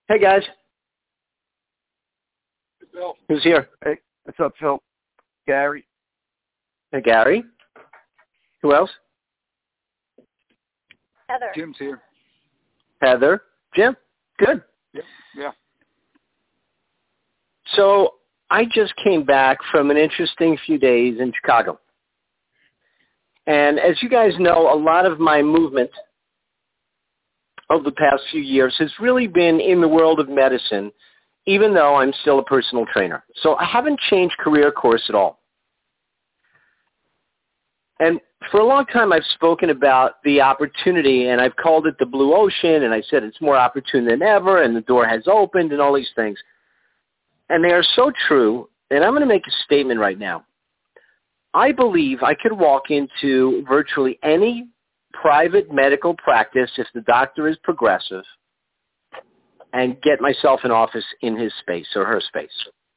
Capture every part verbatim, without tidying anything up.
Hey, guys. Phil. Who's here? Hey, what's up, Phil? Gary. Hey, Gary. Who else? Heather. Jim's here. Heather. Jim. Good. Yeah. Yeah. So I just came back from an interesting few days in Chicago. And as you guys know, a lot of my movement over the past few years has really been in the world of medicine, even though I'm still a personal trainer. So I haven't changed career course at all. And for a long time, I've spoken about the opportunity, and I've called it the blue ocean, and I said it's more opportune than ever, and the door has opened, and all these things. And they are so true, and I'm going to make a statement right now. I believe I could walk into virtually any private medical practice if the doctor is progressive and get myself an office in his space or her space.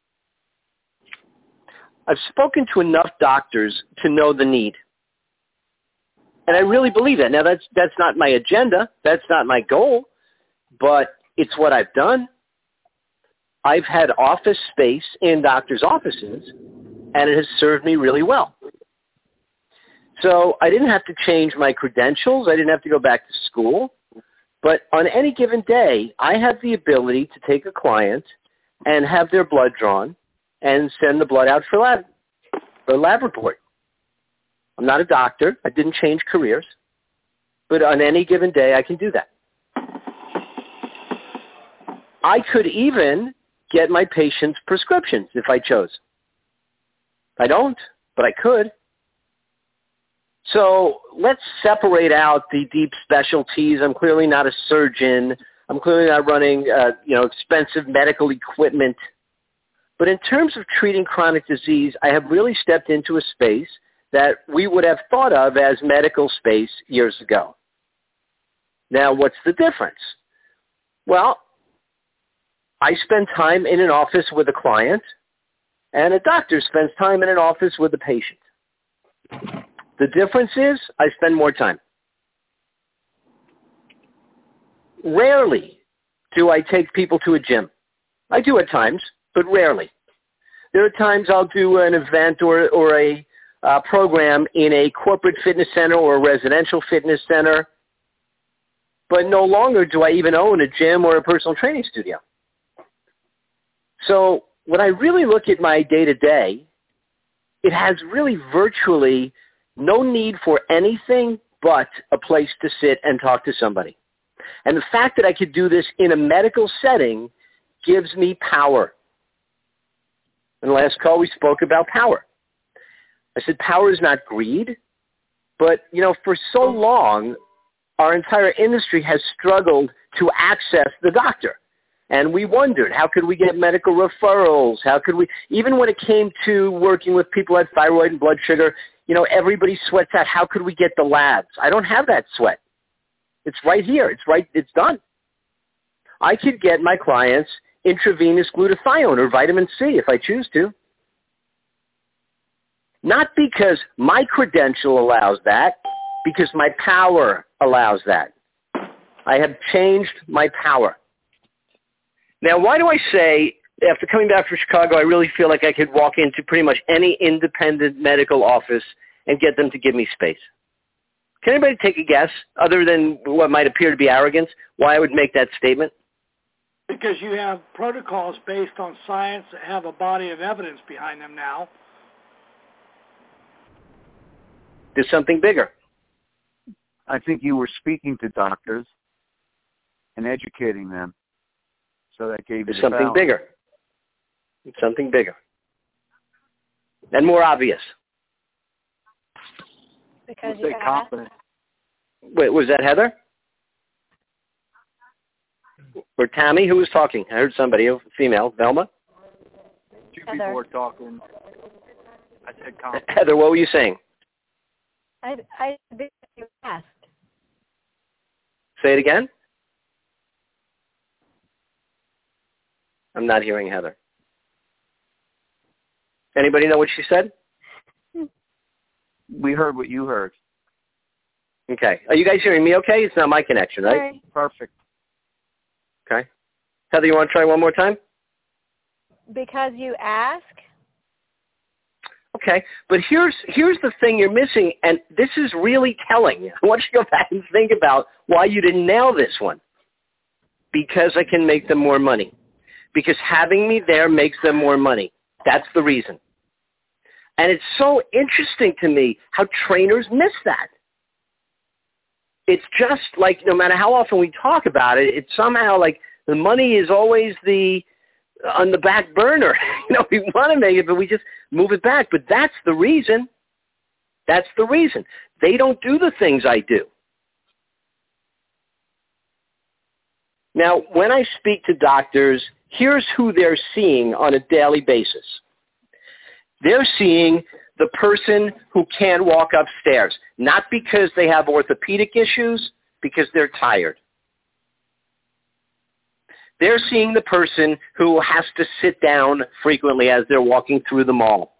I've spoken to enough doctors to know the need. And I really believe that. Now, that's that's not my agenda. That's not my goal. But it's what I've done. I've had office space in doctors' offices, and it has served me really well. So I didn't have to change my credentials. I didn't have to go back to school. But on any given day, I have the ability to take a client and have their blood drawn and send the blood out for lab, for a lab report. I'm not a doctor. I didn't change careers. But on any given day, I can do that. I could even get my patients prescriptions if I chose. I don't, but I could. So let's separate out the deep specialties. I'm clearly not a surgeon. I'm clearly not running, uh, you know, expensive medical equipment. But in terms of treating chronic disease, I have really stepped into a space that we would have thought of as medical space years ago. Now, what's the difference? Well, I spend time in an office with a client, and a doctor spends time in an office with a patient. The difference is I spend more time. Rarely do I take people to a gym. I do at times, but rarely. There are times I'll do an event or, or a uh, program in a corporate fitness center or a residential fitness center, but no longer do I even own a gym or a personal training studio. So when I really look at my day-to-day, it has really virtually no need for anything but a place to sit and talk to somebody. And the fact that I could do this in a medical setting gives me power. In the last call, we spoke about power. I said power is not greed, but, you know, for so long, our entire industry has struggled to access the doctor. And we wondered, how could we get medical referrals? How could we, even when it came to working with people who had thyroid and blood sugar, you know, everybody sweats out, how could we get the labs? I don't have that sweat. It's right here. It's right, it's done. I could get my clients intravenous glutathione or vitamin C if I choose to. Not because my credential allows that, because my power allows that. I have changed my power. Now, why do I say, after coming back from Chicago, I really feel like I could walk into pretty much any independent medical office and get them to give me space? Can anybody take a guess, other than what might appear to be arrogance, why I would make that statement? Because you have protocols based on science that have a body of evidence behind them now. There's something bigger. I think you were speaking to doctors and educating them. So that gave you There's the something balance. bigger. It's something bigger. And more obvious. Because Stay you asked. confident. Wait, was that Heather? Or Tammy? Who was talking? I heard somebody, a female. Velma? Two Heather. people were talking. I said confident. Heather, what were you saying? I, I you asked. Say it again? I'm not hearing Heather. Anybody know what she said? We heard what you heard. Okay. Are you guys hearing me okay? It's not my connection, right? Sorry. Perfect. Okay. Heather, you want to try one more time? Because you ask? Okay, but here's here's the thing you're missing, and this is really telling. I want you to go back and think about why you didn't nail this one. Because I can make them more money. Because having me there makes them more money. That's the reason. And it's so interesting to me how trainers miss that. It's just like no matter how often we talk about it, it's somehow like the money is always the on the back burner. You know, we want to make it, but we just move it back. But that's the reason. That's the reason. They don't do the things I do. Now, when I speak to doctors, here's who they're seeing on a daily basis. They're seeing the person who can't walk upstairs, not because they have orthopedic issues, because they're tired. They're seeing the person who has to sit down frequently as they're walking through the mall.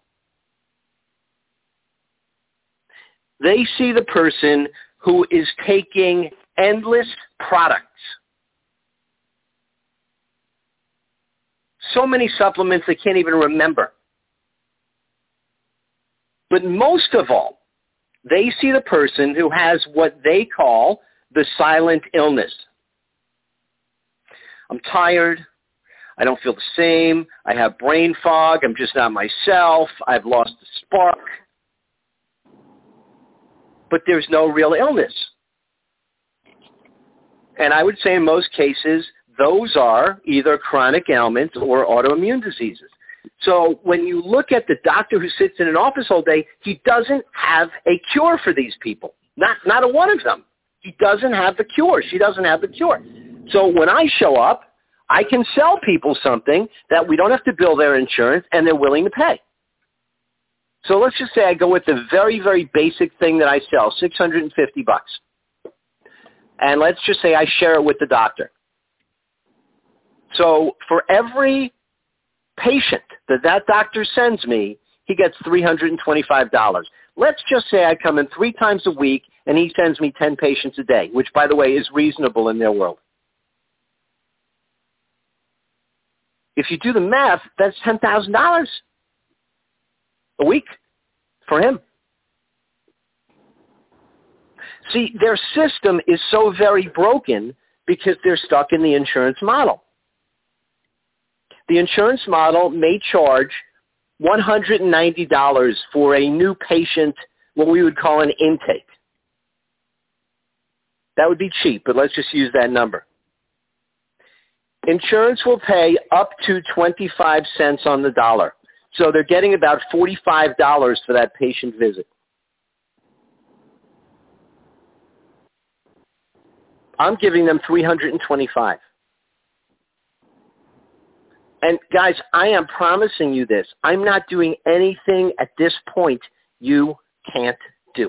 They see the person who is taking endless products. So many supplements they can't even remember. But most of all, they see the person who has what they call the silent illness. I'm tired. I don't feel the same. I have brain fog. I'm just not myself. I've lost the spark. But there's no real illness. And I would say in most cases, those are either chronic ailments or autoimmune diseases. So when you look at the doctor who sits in an office all day, he doesn't have a cure for these people. Not, not a one of them. He doesn't have the cure. She doesn't have the cure. So when I show up, I can sell people something that we don't have to bill their insurance and they're willing to pay. So let's just say I go with the very, very basic thing that I sell, six hundred fifty bucks. And let's just say I share it with the doctor. So for every patient that that doctor sends me, he gets three hundred twenty-five dollars. Let's just say I come in three times a week and he sends me ten patients a day, which, by the way, is reasonable in their world. If you do the math, that's ten thousand dollars a week for him. See, their system is so very broken because they're stuck in the insurance model. The insurance model may charge one hundred ninety dollars for a new patient, what we would call an intake. That would be cheap, but let's just use that number. Insurance will pay up to twenty-five cents on the dollar. So they're getting about forty-five dollars for that patient visit. I'm giving them three hundred twenty-five dollars. And guys, I am promising you this. I'm not doing anything at this point you can't do.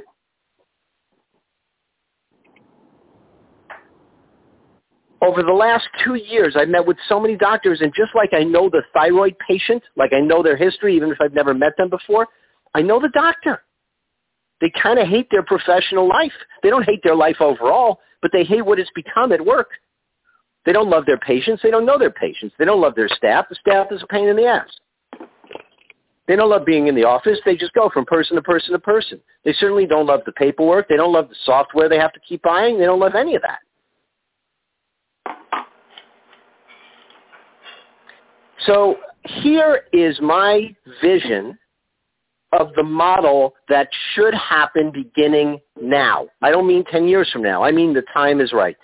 Over the last two years, I've met with so many doctors, and just like I know the thyroid patient, like I know their history, even if I've never met them before, I know the doctor. They kind of hate their professional life. They don't hate their life overall, but they hate what it's become at work. They don't love their patients. They don't know their patients. They don't love their staff. The staff is a pain in the ass. They don't love being in the office. They just go from person to person to person. They certainly don't love the paperwork. They don't love the software they have to keep buying. They don't love any of that. So here is my vision of the model that should happen beginning now. I don't mean ten years from now. I mean the time is right.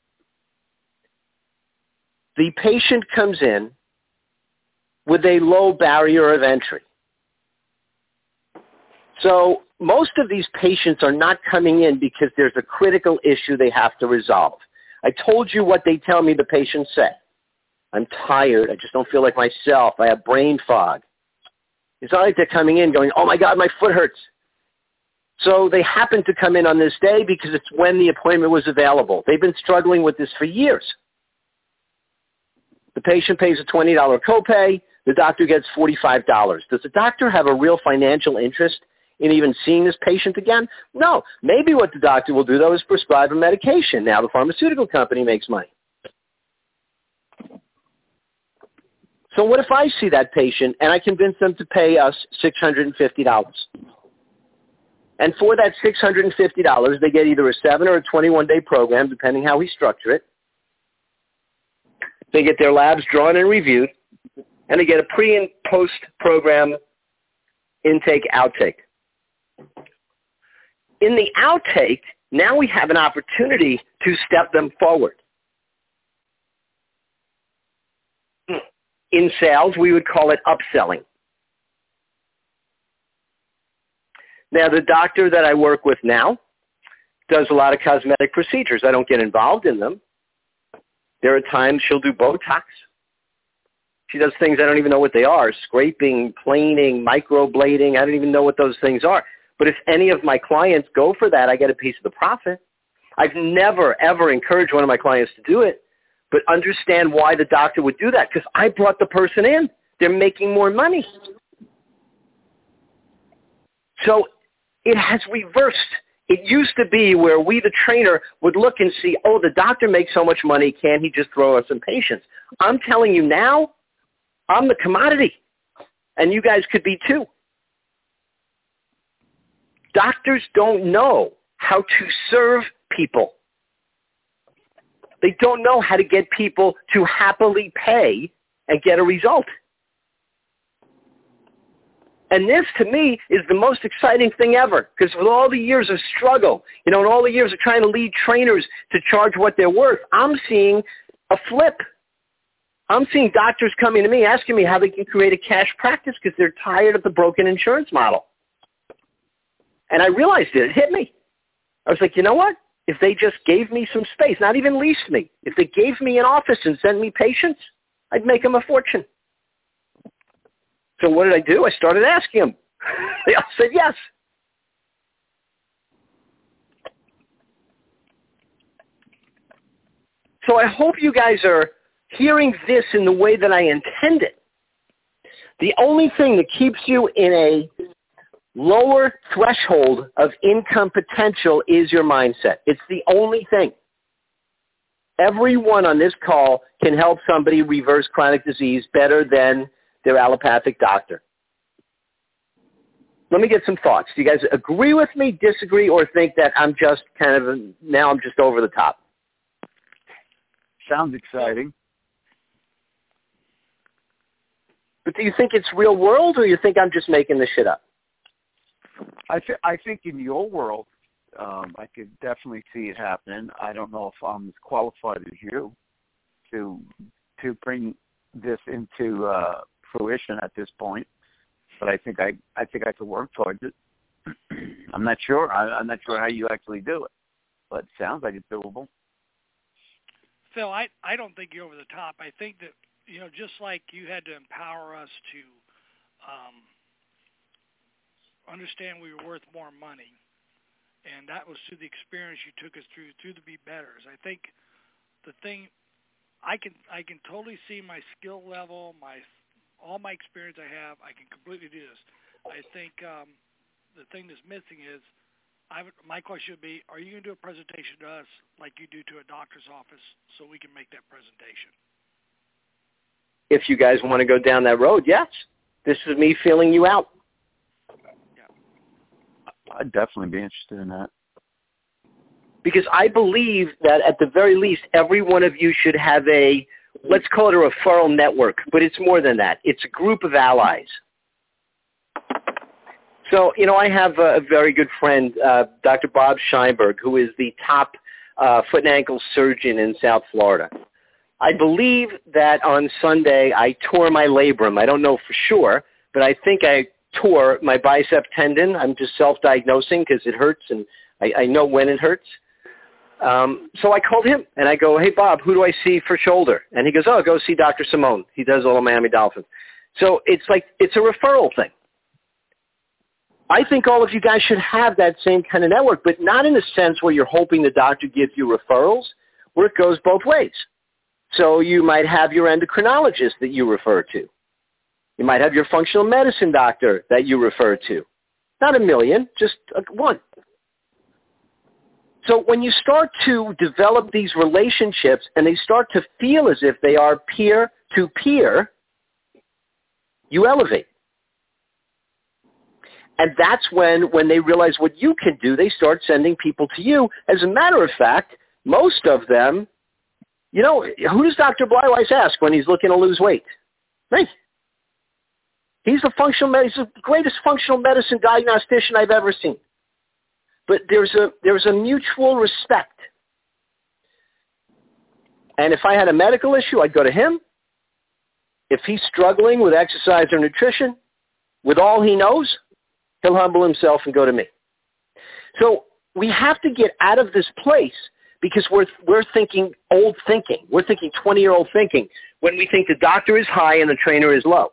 The patient comes in with a low barrier of entry. So most of these patients are not coming in because there's a critical issue they have to resolve. I told you what they tell me the patients say. I'm tired. I just don't feel like myself. I have brain fog. It's not like they're coming in going, oh, my God, my foot hurts. So they happen to come in on this day because it's when the appointment was available. They've been struggling with this for years. The patient pays a twenty dollars copay. The doctor gets forty-five dollars. Does the doctor have a real financial interest in even seeing this patient again? No. Maybe what the doctor will do, though, is prescribe a medication. Now the pharmaceutical company makes money. So what if I see that patient and I convince them to pay us six hundred fifty dollars? And for that six hundred fifty dollars, they get either a seven or a twenty-one day program, depending how we structure it. They get their labs drawn and reviewed, and they get a pre and post program intake outtake. In the outtake, now we have an opportunity to step them forward. In sales, we would call it upselling. Now, the doctor that I work with now does a lot of cosmetic procedures. I don't get involved in them. There are times she'll do Botox. She does things I don't even know what they are, scraping, planing, microblading. I don't even know what those things are. But if any of my clients go for that, I get a piece of the profit. I've never, ever encouraged one of my clients to do it, but understand why the doctor would do that, because I brought the person in. They're making more money. So it has reversed. It used to be where we, the trainer, would look and see, oh, the doctor makes so much money, can't he just throw us some patients? I'm telling you now, I'm the commodity, and you guys could be too. Doctors don't know how to serve people. They don't know how to get people to happily pay and get a result. And this, to me, is the most exciting thing ever, because with all the years of struggle, you know, and all the years of trying to lead trainers to charge what they're worth, I'm seeing a flip. I'm seeing doctors coming to me asking me how they can create a cash practice because they're tired of the broken insurance model. And I realized it. It hit me. I was like, you know what? If they just gave me some space, not even leased me, if they gave me an office and sent me patients, I'd make them a fortune. So what did I do? I started asking them. They all said yes. So I hope you guys are hearing this in the way that I intend it. The only thing that keeps you in a lower threshold of income potential is your mindset. It's the only thing. Everyone on this call can help somebody reverse chronic disease better than their allopathic doctor. Let me get some thoughts. Do you guys agree with me, disagree, or think that I'm just kind of, now I'm just over the top? Sounds exciting. But do you think it's real world, or you think I'm just making this shit up? I, th- I think in your world, um, I could definitely see it happening. I don't know if I'm as qualified as you to to bring this into uh, fruition at this point, but I think I I think I could work towards it. I'm not sure. I, I'm not sure how you actually do it, but it sounds like it's doable. Phil, I I don't think you're over the top. I think that, you know, just like you had to empower us to um, understand we were worth more money, and that was through the experience you took us through through the Be Betters. I think the thing I can I can totally see my skill level, my all my experience I have. I can completely do this. I think um, the thing that's missing is, I would, my question would be, are you going to do a presentation to us like you do to a doctor's office so we can make that presentation? If you guys want to go down that road, yes. This is me feeling you out. Yeah. I'd definitely be interested in that. Because I believe that at the very least, every one of you should have a, let's call it a referral network, but it's more than that. It's a group of allies. So, you know, I have a, a very good friend, uh, Doctor Bob Scheinberg, who is the top uh, foot and ankle surgeon in South Florida. I believe that on Sunday I tore my labrum. I don't know for sure, but I think I tore my bicep tendon. I'm just self-diagnosing because it hurts, and I, I know when it hurts. Um, so I called him, and I go, hey, Bob, who do I see for shoulder? And he goes, oh, go see Doctor Simone. He does all the Miami Dolphins. So it's like it's a referral thing. I think all of you guys should have that same kind of network, but not in the sense where you're hoping the doctor gives you referrals, where it goes both ways. So you might have your endocrinologist that you refer to. You might have your functional medicine doctor that you refer to. Not a million, just one. So when you start to develop these relationships and they start to feel as if they are peer-to-peer, You elevate. And that's when, when they realize what you can do, they start sending people to you. As a matter of fact, most of them, you know, who does Doctor Bleiweiss ask when he's looking to lose weight? Me. He's the functional med- he's the greatest functional medicine diagnostician I've ever seen. But there's a there's a mutual respect. And if I had a medical issue, I'd go to him. If he's struggling with exercise or nutrition, with all he knows, he'll humble himself and go to me. So we have to get out of this place because we're we're thinking old thinking. We're thinking twenty-year-old thinking when we think the doctor is high and the trainer is low.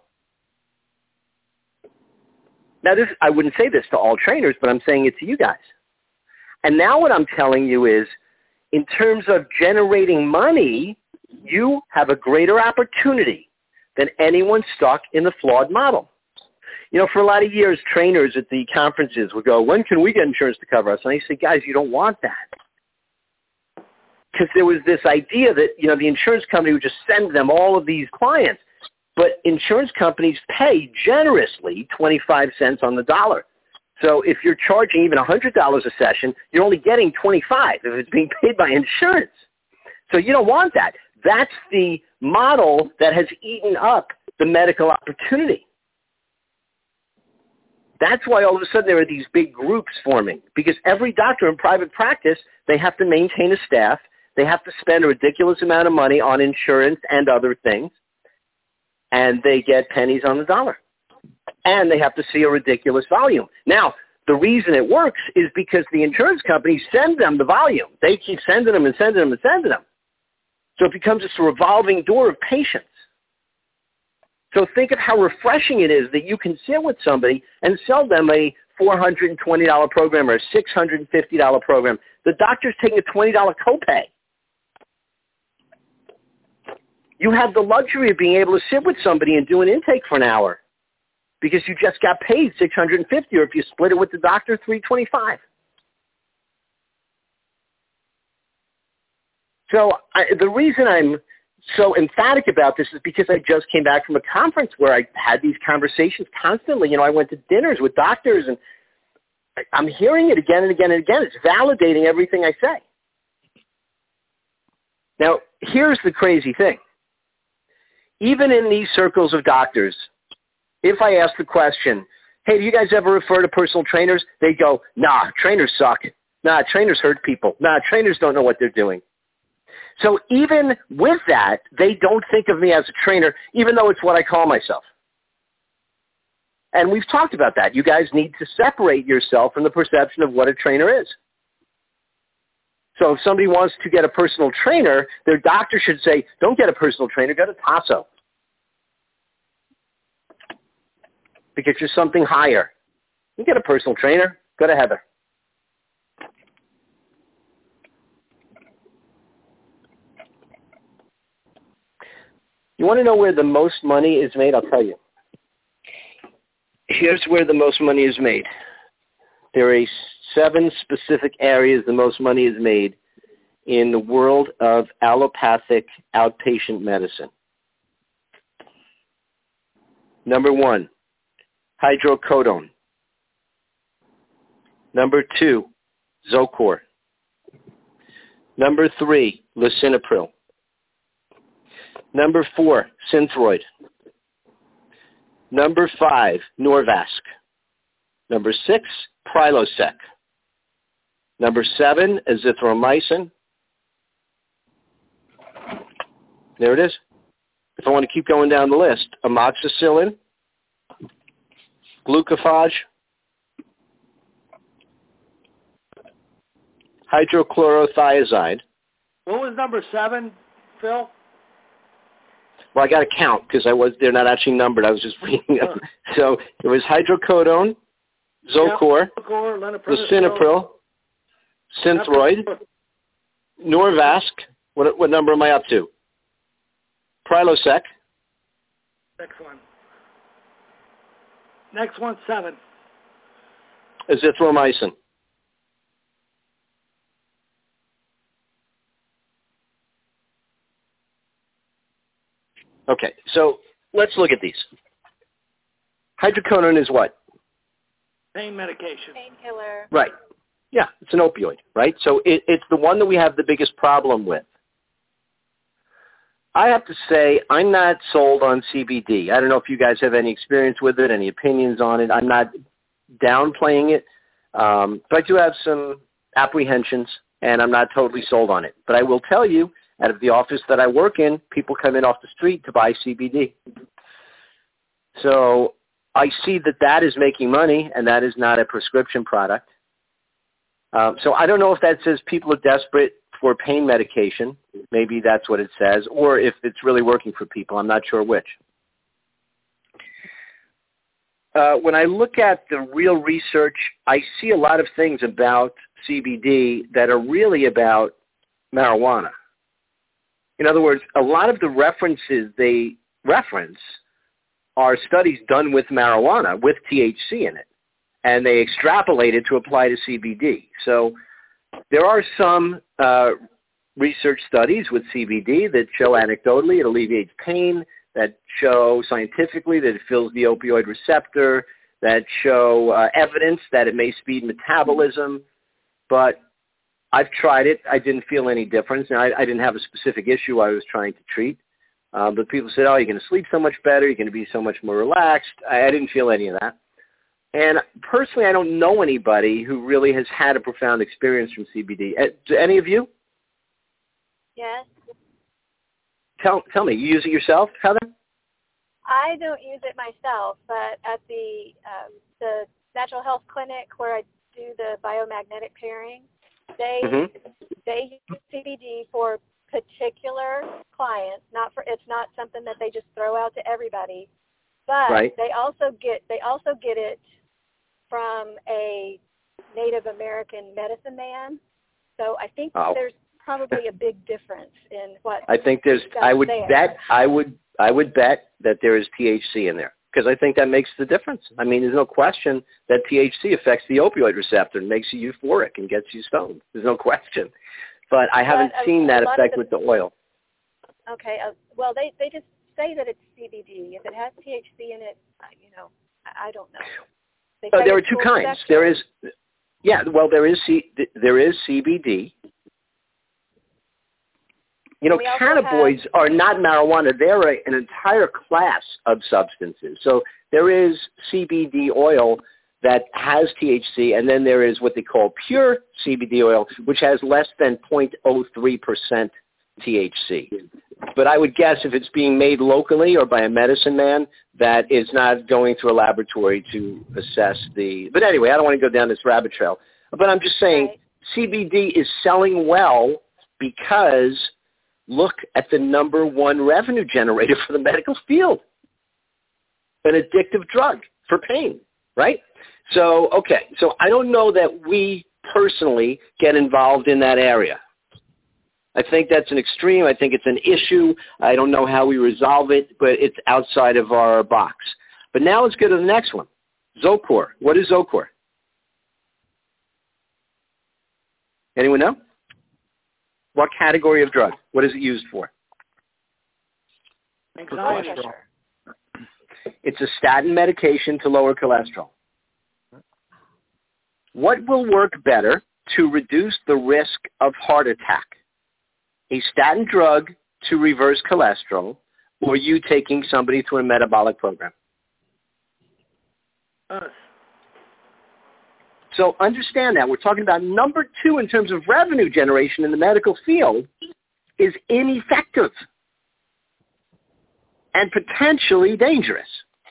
Now, this, I wouldn't say this to all trainers, but I'm saying it to you guys. And now what I'm telling you is, in terms of generating money, you have a greater opportunity than anyone stuck in the flawed model. You know, for a lot of years, trainers at the conferences would go, when can we get insurance to cover us? And I say, guys, you don't want that. Because there was this idea that, you know, the insurance company would just send them all of these clients. But insurance companies pay generously twenty-five cents on the dollar. So if you're charging even one hundred dollars a session, you're only getting twenty-five if it's being paid by insurance. So you don't want that. That's the model that has eaten up the medical opportunity. That's why all of a sudden there are these big groups forming, because every doctor in private practice, they have to maintain a staff. They have to spend a ridiculous amount of money on insurance and other things, and they get pennies on the dollar. And they have to see a ridiculous volume. Now, the reason it works is because the insurance companies send them the volume. They keep sending them and sending them and sending them. So it becomes this revolving door of patients. So think of how refreshing it is that you can sit with somebody and sell them a four hundred twenty dollars program or a six hundred fifty dollars program. The doctor's taking a twenty dollars copay. You have the luxury of being able to sit with somebody and do an intake for an hour because you just got paid six hundred fifty dollars, or if you split it with the doctor, three hundred twenty-five dollars. So I, the reason I'm so emphatic about this is because I just came back from a conference where I had these conversations constantly. You know, I went to dinners with doctors, and I'm hearing it again and again and again. It's validating everything I say. Now, here's the crazy thing. Even in these circles of doctors, if I ask the question, hey, do you guys ever refer to personal trainers? They go, nah, trainers suck. Nah, trainers hurt people. Nah, trainers don't know what they're doing. So even with that, they don't think of me as a trainer, even though it's what I call myself. And we've talked about that. You guys need to separate yourself from the perception of what a trainer is. So if somebody wants to get a personal trainer, their doctor should say, don't get a personal trainer, go to Tasso. Because you're something higher. You get a personal trainer, go to Heather. You want to know where the most money is made? I'll tell you. Here's where the most money is made. There are seven specific areas the most money is made in the world of allopathic outpatient medicine. Number one, hydrocodone. Number two, Zocor. Number three, lisinopril. Number four, Synthroid. Number five, Norvasc. Number six, Prilosec. Number seven, azithromycin. There it is. If I want to keep going down the list, amoxicillin, glucophage, hydrochlorothiazide. What was number seven, Phil? Well, I got to count because I was they're not actually numbered. I was just reading them. So it was hydrocodone, Zocor, Zocor, lisinopril, Synthroid, Norvasc. What what number am I up to? Prilosec. Next one. Next one, seven. Azithromycin. Okay, so let's look at these. Hydrocodone is what? Pain medication. Painkiller. Right. Yeah, it's an opioid, right? So it, it's the one that we have the biggest problem with. I have to say, I'm not sold on C B D. I don't know if you guys have any experience with it, any opinions on it. I'm not downplaying it, um, but I do have some apprehensions, and I'm not totally sold on it. But I will tell you, out of the office that I work in, people come in off the street to buy C B D. So I see that that is making money, and that is not a prescription product. Um, so I don't know if that says people are desperate for pain medication. Maybe that's what it says, or if it's really working for people. I'm not sure which. Uh, when I look at the real research, I see a lot of things about C B D that are really about marijuana. In other words, a lot of the references they reference are studies done with marijuana, with T H C in it, and they extrapolate it to apply to C B D. So there are some uh, research studies with C B D that show anecdotally it alleviates pain, that show scientifically that it fills the opioid receptor, that show uh, evidence that it may speed metabolism. But I've tried it. I didn't feel any difference. Now, I, I didn't have a specific issue I was trying to treat. Uh, but people said, oh, you're going to sleep so much better. You're going to be so much more relaxed. I, I didn't feel any of that. And personally, I don't know anybody who really has had a profound experience from C B D. Uh, do any of you? Yes. Tell tell me, you use it yourself, Heather? I don't use it myself, but at the um, the natural health clinic where I do the biomagnetic pairing, they Mm-hmm. they use C B D for particular clients. Not for it's not something that they just throw out to everybody, but Right. they also get they also get it from a Native American medicine man. So I think Oh. there's probably a big difference in what I think there's. I would there. bet. I would. I would bet that there is T H C in there because I think that makes the difference. I mean, there's no question that T H C affects the opioid receptor and makes you euphoric and gets you stoned. There's no question. But I haven't But a- seen a that lot of effect the- with the oil. Okay. Uh, well, they they just say that it's C B D. If it has T H C in it, uh, you know, I, I don't know. They So say there are it's two full kinds. spectrum. There is, yeah. Well, there is C. There is C B D. You know, We also cannabinoids have- are not marijuana. They're a, an entire class of substances. So there is C B D oil that has T H C, and then there is what they call pure C B D oil, which has less than zero point zero three percent T H C. But I would guess if it's being made locally or by a medicine man, that is not going through a laboratory to assess the... But anyway, I don't want to go down this rabbit trail. But I'm just saying Right. C B D is selling well because look at the number one revenue generator for the medical field. An addictive drug for pain, right? So, okay, so I don't know that we personally get involved in that area. I think that's an extreme. I think it's an issue. I don't know how we resolve it, but it's outside of our box. But now let's go to the next one. Zocor. What is Zocor? Anyone know? What category of drug? What is it used for? Anxiety. Pressure. It's a statin medication to lower cholesterol. What will work better to reduce the risk of heart attack? A statin drug to reverse cholesterol, or you taking somebody through a metabolic program? Us. So understand that. We're talking about number two in terms of revenue generation in the medical field is ineffective and potentially dangerous.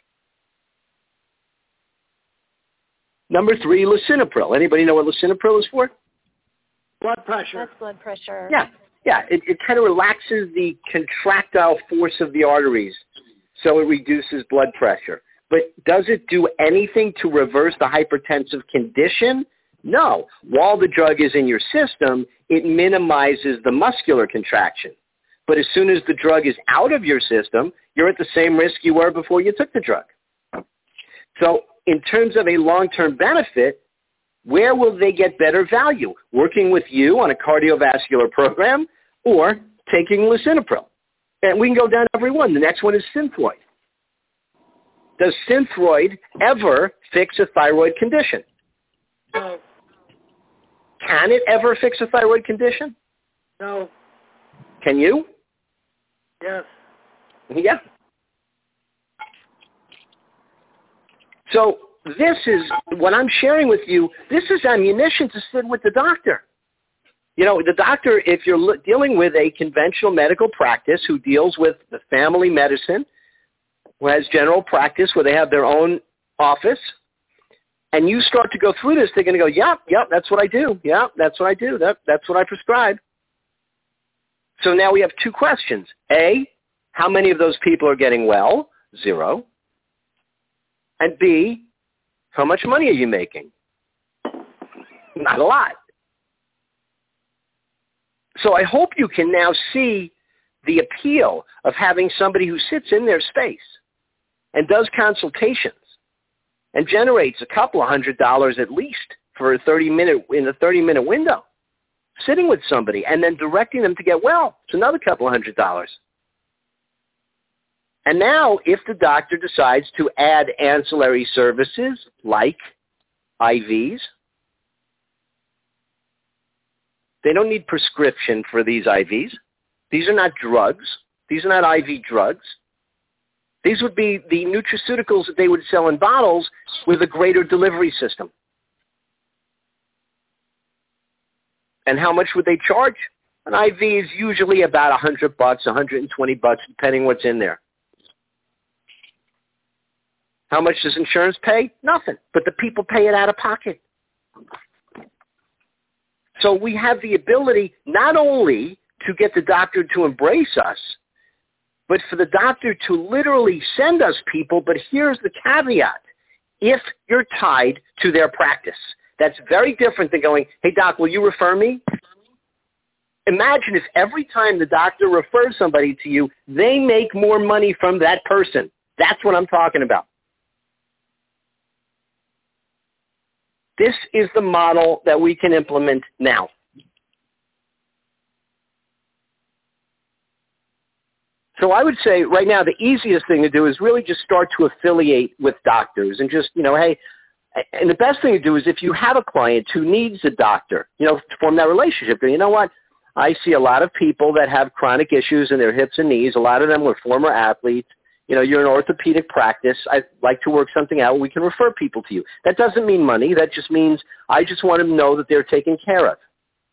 Number three, lisinopril. Anybody know what lisinopril is for? Blood pressure. That's blood pressure. Yeah, yeah. It, it kind of relaxes the contractile force of the arteries, so it reduces blood pressure. But does it do anything to reverse the hypertensive condition? No. While the drug is in your system, it minimizes the muscular contraction. But as soon as the drug is out of your system, you're at the same risk you were before you took the drug. So in terms of a long-term benefit, where will they get better value? Working with you on a cardiovascular program or taking lisinopril? And we can go down every one. The next one is Synthroid. Does Synthroid ever fix a thyroid condition? No. Can it ever fix a thyroid condition? No. Can you? Yes. Yeah. So this is what I'm sharing with you. This is ammunition to sit with the doctor. You know, the doctor, if you're dealing with a conventional medical practice who deals with the family medicine, who has general practice where they have their own office, and you start to go through this, they're going to go, yep, yep, that's what I do. Yep, that's what I do. That, that's what I prescribe. So now we have two questions. A, how many of those people are getting well? Zero. And B, how much money are you making? Not a lot. So I hope you can now see the appeal of having somebody who sits in their space and does consultations and generates a couple of hundred dollars at least for a thirty minute in a thirty minute window, sitting with somebody and then directing them to get well. It's another couple of hundred dollars. And now if the doctor decides to add ancillary services like I Vs, they don't need prescription for these I Vs. These are not drugs. These are not I V drugs. These would be the nutraceuticals that they would sell in bottles with a greater delivery system. And how much would they charge? An I V is usually about a hundred bucks, a hundred and twenty bucks, depending what's in there. How much does insurance pay? Nothing. But the people pay it out of pocket. So we have the ability not only to get the doctor to embrace us, but for the doctor to literally send us people. But here's the caveat. If you're tied to their practice, that's very different than going, hey, doc, will you refer me? Imagine if every time the doctor refers somebody to you, they make more money from that person. That's what I'm talking about. This is the model that we can implement now. So I would say right now the easiest thing to do is really just start to affiliate with doctors and just, you know, hey, and the best thing to do is if you have a client who needs a doctor, you know, to form that relationship. You know what? I see a lot of people that have chronic issues in their hips and knees. A lot of them were former athletes. You know, you're an orthopedic practice. I'd like to work something out. We can refer people to you. That doesn't mean money. That just means I just want them to know that they're taken care of.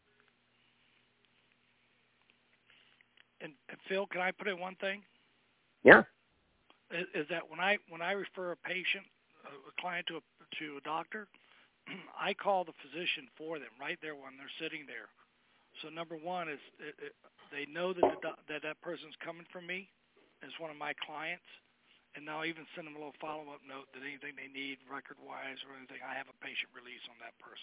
And, and Phil, can I put in one thing? Yeah. Is, is that when I when I refer a patient, a client to a to a doctor, I call the physician for them right there when they're sitting there. So number one is it, it, they know that the, that that person's coming from me as one of my clients, and now even send them a little follow-up note that anything they need record-wise or anything, I have a patient release on that person.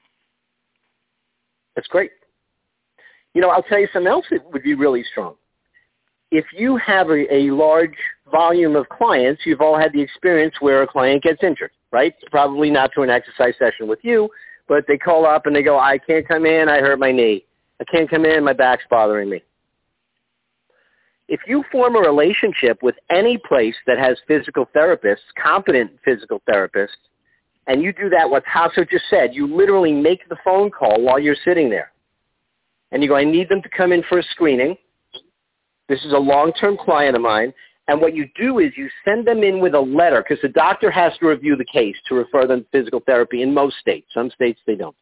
That's great. You know, I'll tell you something else that would be really strong. If you have a, a large volume of clients, you've all had the experience where a client gets injured, right? Probably not to an exercise session with you, but they call up and they go, I can't come in, I hurt my knee. I can't come in, my back's bothering me. If you form a relationship with any place that has physical therapists, competent physical therapists, and you do that, what Tasso just said, you literally make the phone call while you're sitting there. And you go, I need them to come in for a screening. This is a long-term client of mine. And what you do is you send them in with a letter, because the doctor has to review the case to refer them to physical therapy in most states. Some states they don't.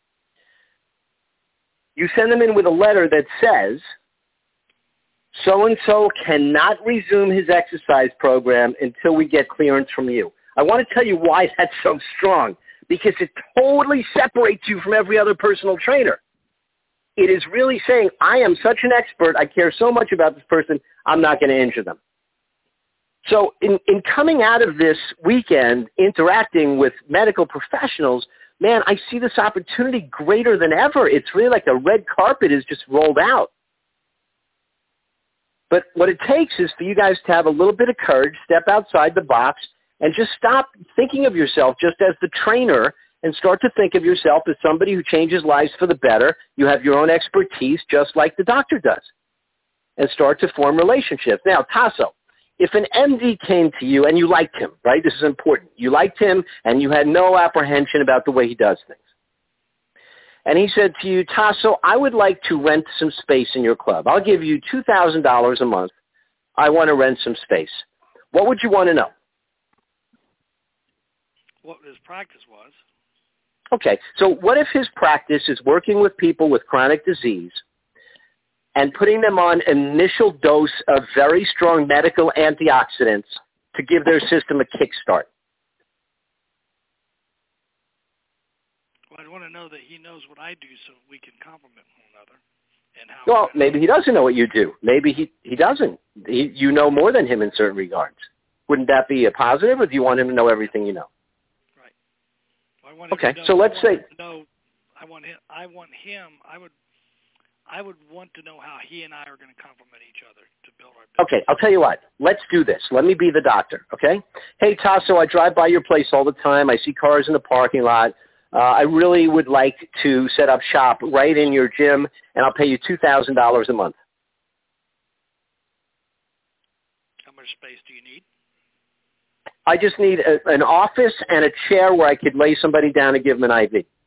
You send them in with a letter that says, so-and-so cannot resume his exercise program until we get clearance from you. I want to tell you why that's so strong, because it totally separates you from every other personal trainer. It is really saying, I am such an expert, I care so much about this person, I'm not going to injure them. So in, in coming out of this weekend, interacting with medical professionals, man, I see this opportunity greater than ever. It's really like the red carpet is just rolled out. But what it takes is for you guys to have a little bit of courage, step outside the box, and just stop thinking of yourself just as the trainer and start to think of yourself as somebody who changes lives for the better. You have your own expertise just like the doctor does, and start to form relationships. Now, Tasso, if an M D came to you and you liked him, right? This is important. You liked him and you had no apprehension about the way he does things. And he said to you, Tasso, I would like to rent some space in your club. I'll give you two thousand dollars a month. I want to rent some space. What would you want to know? What his practice was. Okay, so what if his practice is working with people with chronic disease and putting them on initial dose of very strong medical antioxidants to give their system a kickstart? Well, I'd want to know that he knows what I do so we can complement one another. And how Well, maybe he doesn't know what you do. Maybe he, he doesn't. He, you know more than him in certain regards. Wouldn't that be a positive, or do you want him to know everything you know? Right. Well, I want him Okay, to know, so let's I say... want know, I want him, I want him, I would, I would want to know how he and I are going to complement each other to build our business. Okay, I'll tell you what. Let's do this. Let me be the doctor, okay? Hey, Tasso, I drive by your place all the time. I see cars in the parking lot. Uh, I really would like to set up shop right in your gym, and I'll pay you two thousand dollars a month. How much space do you need? I just need a, an office and a chair where I could lay somebody down and give them an I V.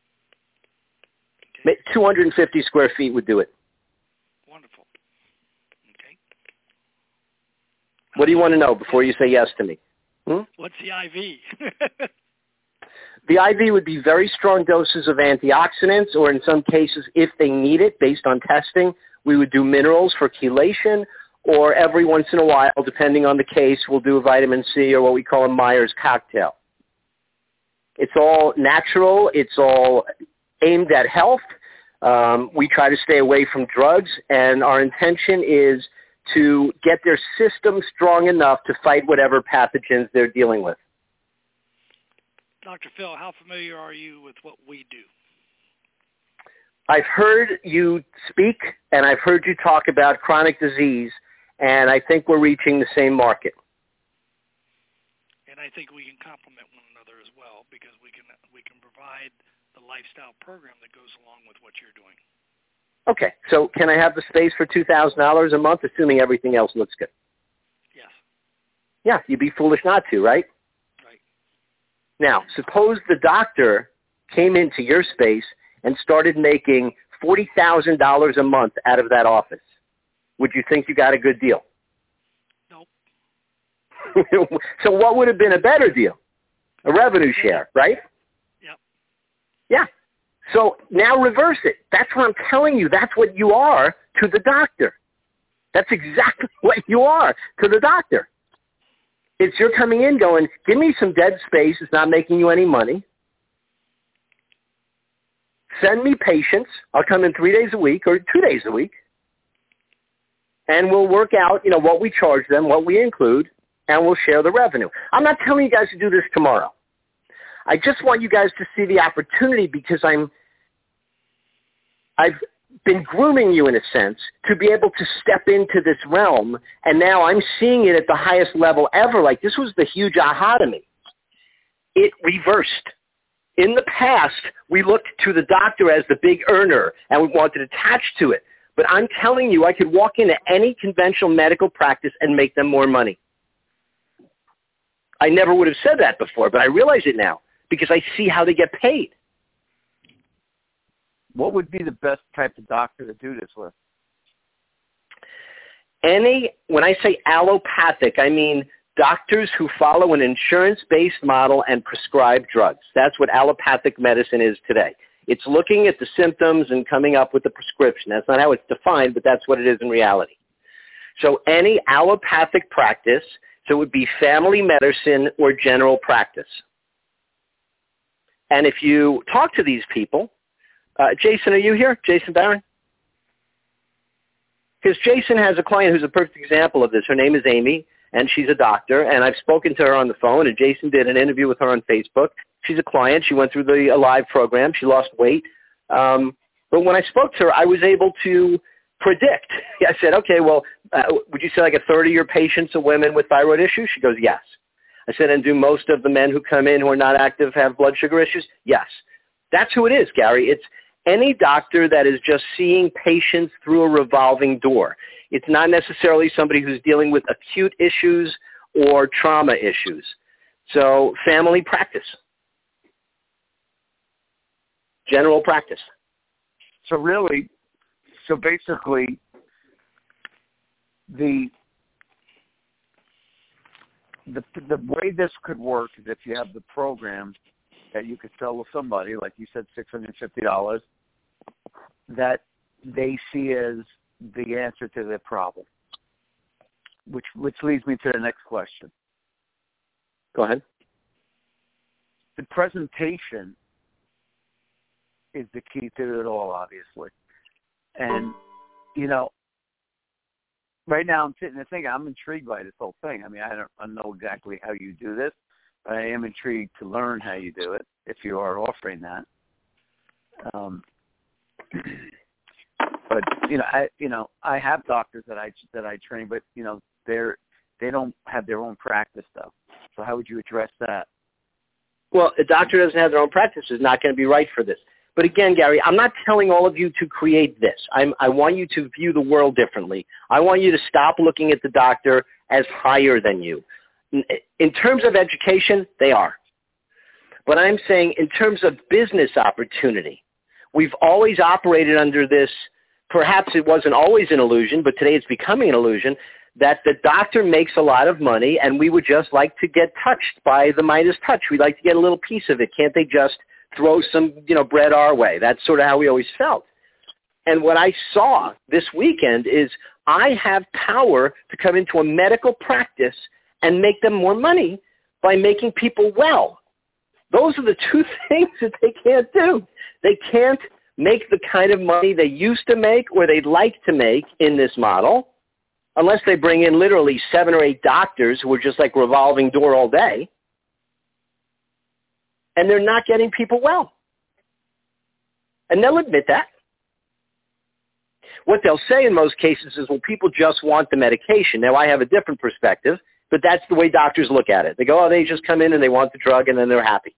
Okay. two hundred fifty square feet would do it. Wonderful. Okay. What do you want to know before you say yes to me? Hmm? What's the I V? The I V would be very strong doses of antioxidants, or in some cases, if they need it, based on testing, we would do minerals for chelation, or every once in a while, depending on the case, we'll do a vitamin C or what we call a Myers cocktail. It's all natural. It's all aimed at health. Um, we try to stay away from drugs, and our intention is to get their system strong enough to fight whatever pathogens they're dealing with. Doctor Phil, how familiar are you with what we do? I've heard you speak, and I've heard you talk about chronic disease, and I think we're reaching the same market. And I think we can complement one another as well, because we can we can provide the lifestyle program that goes along with what you're doing. Okay, so can I have the space for two thousand dollars a month, assuming everything else looks good? Yes. Yeah, you'd be foolish not to, right? Right. Now, suppose the doctor came into your space and started making forty thousand dollars a month out of that office. Would you think you got a good deal? Nope. So what would have been a better deal? A revenue share, right? Yep. Yeah. So now reverse it. That's what I'm telling you. That's what you are to the doctor. That's exactly what you are to the doctor. It's you're coming in going, give me some dead space. It's not making you any money. Send me patients. I'll come in three days a week or two days a week. And we'll work out, you know, what we charge them, what we include, and we'll share the revenue. I'm not telling you guys to do this tomorrow. I just want you guys to see the opportunity, because I'm, I've been grooming you in a sense to be able to step into this realm, and now I'm seeing it at the highest level ever. Like, this was the huge aha to me. It reversed. In the past, we looked to the doctor as the big earner, and we wanted attached to it. But I'm telling you, I could walk into any conventional medical practice and make them more money. I never would have said that before, but I realize it now because I see how they get paid. What would be the best type of doctor to do this with? Any, when I say allopathic, I mean doctors who follow an insurance-based model and prescribe drugs. That's what allopathic medicine is today. It's looking at the symptoms and coming up with the prescription. That's not how it's defined, but that's what it is in reality. So any allopathic practice, so it would be family medicine or general practice. And if you talk to these people, uh, Jason, are you here? Jason Barron? Because Jason has a client who's a perfect example of this. Her name is Amy, and she's a doctor, and I've spoken to her on the phone, and Jason did an interview with her on Facebook. She's a client. She went through the Alive program. She lost weight. Um, but when I spoke to her, I was able to predict. I said, okay, well, uh, would you say like a third of your patients are women with thyroid issues? She goes, yes. I said, and do most of the men who come in who are not active have blood sugar issues? Yes. That's who it is, Gary. It's any doctor that is just seeing patients through a revolving door. It's not necessarily somebody who's dealing with acute issues or trauma issues. So family practice, general practice. So really, so basically, the the the way this could work is if you have the program that you could sell to somebody, like you said, six hundred fifty dollars, that they see as the answer to their problem. Which which leads me to the next question. Go ahead. The presentation is the key to it all, obviously. And, you know, right now I'm sitting there thinking, I'm intrigued by this whole thing. I mean, I don't I know exactly how you do this, but I am intrigued to learn how you do it, if you are offering that. Um, but, you know, I you know, I have doctors that I that I train, but, you know, they're they don't have their own practice, though. So how would you address that? Well, a doctor doesn't have their own practice is not going to be right for this. But again, Gary, I'm not telling all of you to create this. I'm, I want you to view the world differently. I want you to stop looking at the doctor as higher than you. In terms of education, they are. But I'm saying in terms of business opportunity, we've always operated under this, perhaps it wasn't always an illusion, but today it's becoming an illusion, that the doctor makes a lot of money and we would just like to get touched by the Midas touch. We'd like to get a little piece of it. Can't they just throw some, you know, bread our way? That's sort of how we always felt. And what I saw this weekend is I have power to come into a medical practice and make them more money by making people well. Those are the two things that they can't do. They can't make the kind of money they used to make or they'd like to make in this model, unless they bring in literally seven or eight doctors who are just like revolving door all day, and they're not getting people well. And they'll admit that. What they'll say in most cases is, well, people just want the medication. Now, I have a different perspective, but that's the way doctors look at it. They go, oh, they just come in and they want the drug and then they're happy.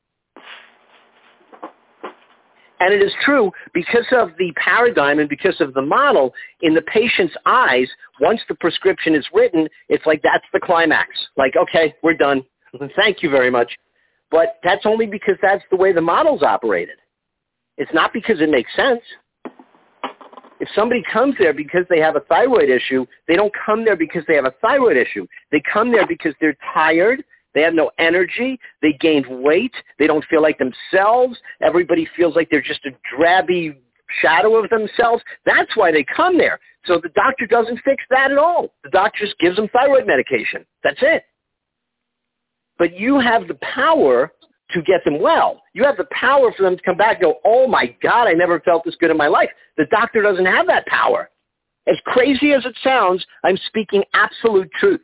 And it is true because of the paradigm and because of the model, in the patient's eyes, once the prescription is written, it's like that's the climax. Like, okay, we're done. Thank you very much. But that's only because that's the way the model's operated. It's not because it makes sense. If somebody comes there because they have a thyroid issue, they don't come there because they have a thyroid issue. They come there because they're tired. They have no energy. They gained weight. They don't feel like themselves. Everybody feels like they're just a drabby shadow of themselves. That's why they come there. So the doctor doesn't fix that at all. The doctor just gives them thyroid medication. That's it. But you have the power to get them well. You have the power for them to come back and go, oh, my God, I never felt this good in my life. The doctor doesn't have that power. As crazy as it sounds, I'm speaking absolute truth.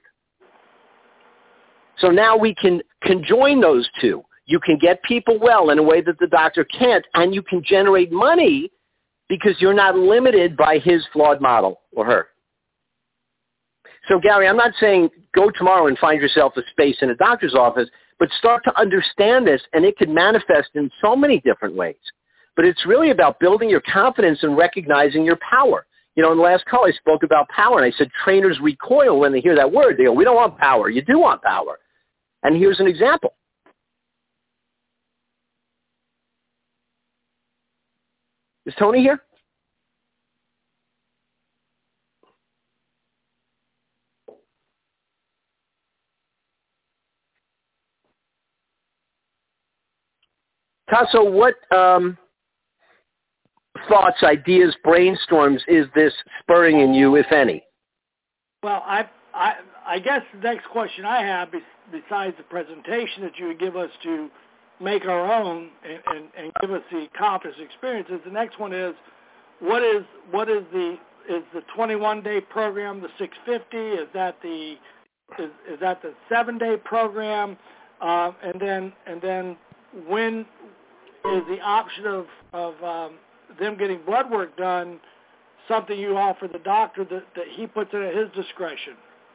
So now we can conjoin those two. You can get people well in a way that the doctor can't, and you can generate money because you're not limited by his flawed model or her. So, Gary, I'm not saying go tomorrow and find yourself a space in a doctor's office, but start to understand this, and it can manifest in so many different ways. But it's really about building your confidence and recognizing your power. You know, in the last call, I spoke about power, and I said trainers recoil when they hear that word. They go, we don't want power. You do want power. And here's an example. Is Tony here? Tasso, what um, thoughts, ideas, brainstorms is this spurring in you, if any? Well, I, I, I guess the next question I have, besides the presentation that you would give us to make our own and, and, and give us the confidence experiences, the next one is, what is what is the is the twenty-one day program the six fifty? Is that the is, is that the seven day program? Uh, and then and then when is the option of of um, them getting blood work done something you offer the doctor that, that he puts it at his discretion?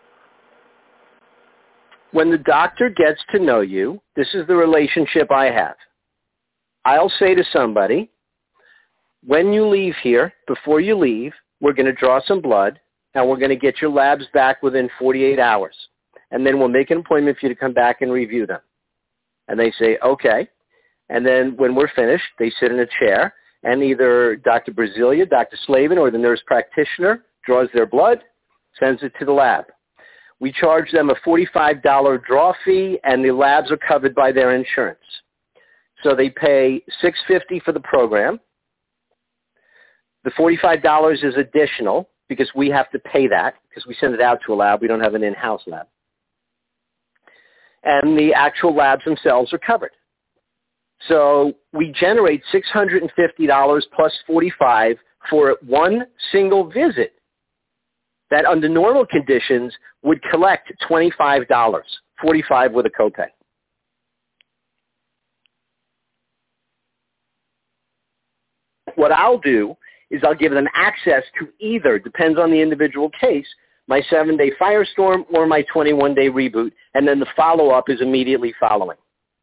When the doctor gets to know you, this is the relationship I have. I'll say to somebody, when you leave here, before you leave, we're going to draw some blood, and we're going to get your labs back within forty-eight hours. And then we'll make an appointment for you to come back and review them. And they say, okay. And then when we're finished, they sit in a chair, and either Doctor Brasilia, Doctor Slavin, or the nurse practitioner draws their blood, sends it to the lab. We charge them a forty-five dollars draw fee, and the labs are covered by their insurance. So they pay six hundred fifty dollars for the program. The forty-five dollars is additional because we have to pay that because we send it out to a lab. We don't have an in-house lab. And the actual labs themselves are covered. So we generate six hundred fifty dollars plus forty-five dollars for one single visit that under normal conditions would collect twenty-five dollars, forty-five dollars with a copay. What I'll do is I'll give them access to either, depends on the individual case, my seven-day Firestorm or my twenty-one-day reboot, and then the follow-up is immediately following.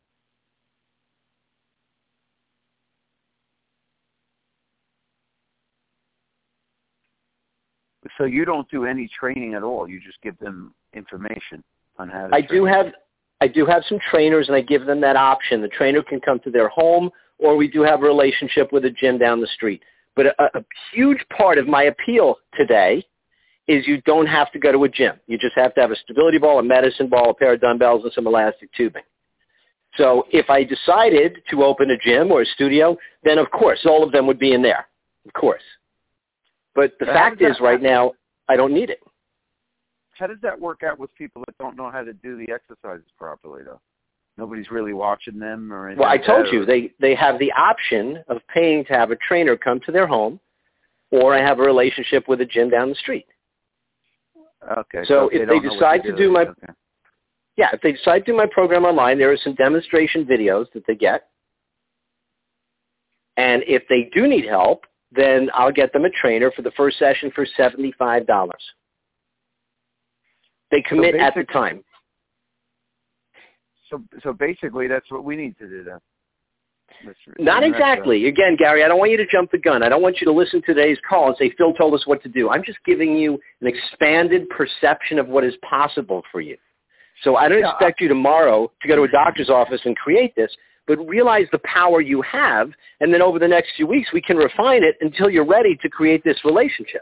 So you don't do any training at all. You just give them information on how to I train. do have I do have some trainers, and I give them that option. The trainer can come to their home, or we do have a relationship with a gym down the street. But a, a huge part of my appeal today is you don't have to go to a gym. You just have to have a stability ball, a medicine ball, a pair of dumbbells, and some elastic tubing. So if I decided to open a gym or a studio, then of course all of them would be in there, of course. But the How fact does is that right happen? now I don't need it. How does that work out with people that don't know how to do the exercises properly, though? Nobody's really watching them or anything. Well, I like told that, you, or- they, they have the option of paying to have a trainer come to their home, or I have a relationship with a gym down the street. Okay. So if if they, they don't know what decide to do my- okay. Yeah, if they decide to do my program online, there are some demonstration videos that they get. And if they do need help, then I'll get them a trainer for the first session for seventy-five dollars. They commit at the basic- time. So, so basically, that's what we need to do then. That's, Not that's, uh, exactly. Again, Gary, I don't want you to jump the gun. I don't want you to listen to today's call and say, Phil told us what to do. I'm just giving you an expanded perception of what is possible for you. So I don't Yeah, expect you tomorrow to go to a doctor's office and create this, but realize the power you have, and then over the next few weeks we can refine it until you're ready to create this relationship.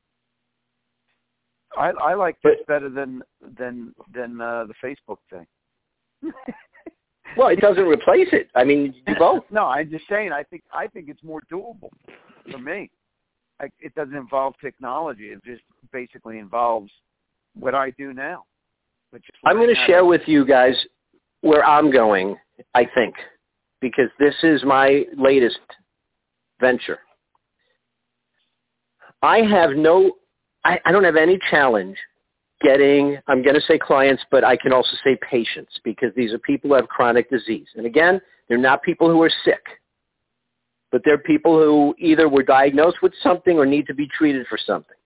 I, I like this better than than than uh, the Facebook thing. Well, it doesn't replace it. I mean, you do both. No, I'm just saying. I think I think it's more doable for me. I, it doesn't involve technology. It just basically involves what I do now. Which is I'm going to learning share how to- with you guys where I'm going, I think, because this is my latest venture. I have no, I, I don't have any challenge getting, I'm going to say clients, but I can also say patients, because these are people who have chronic disease. And again, they're not people who are sick, but they're people who either were diagnosed with something or need to be treated for something.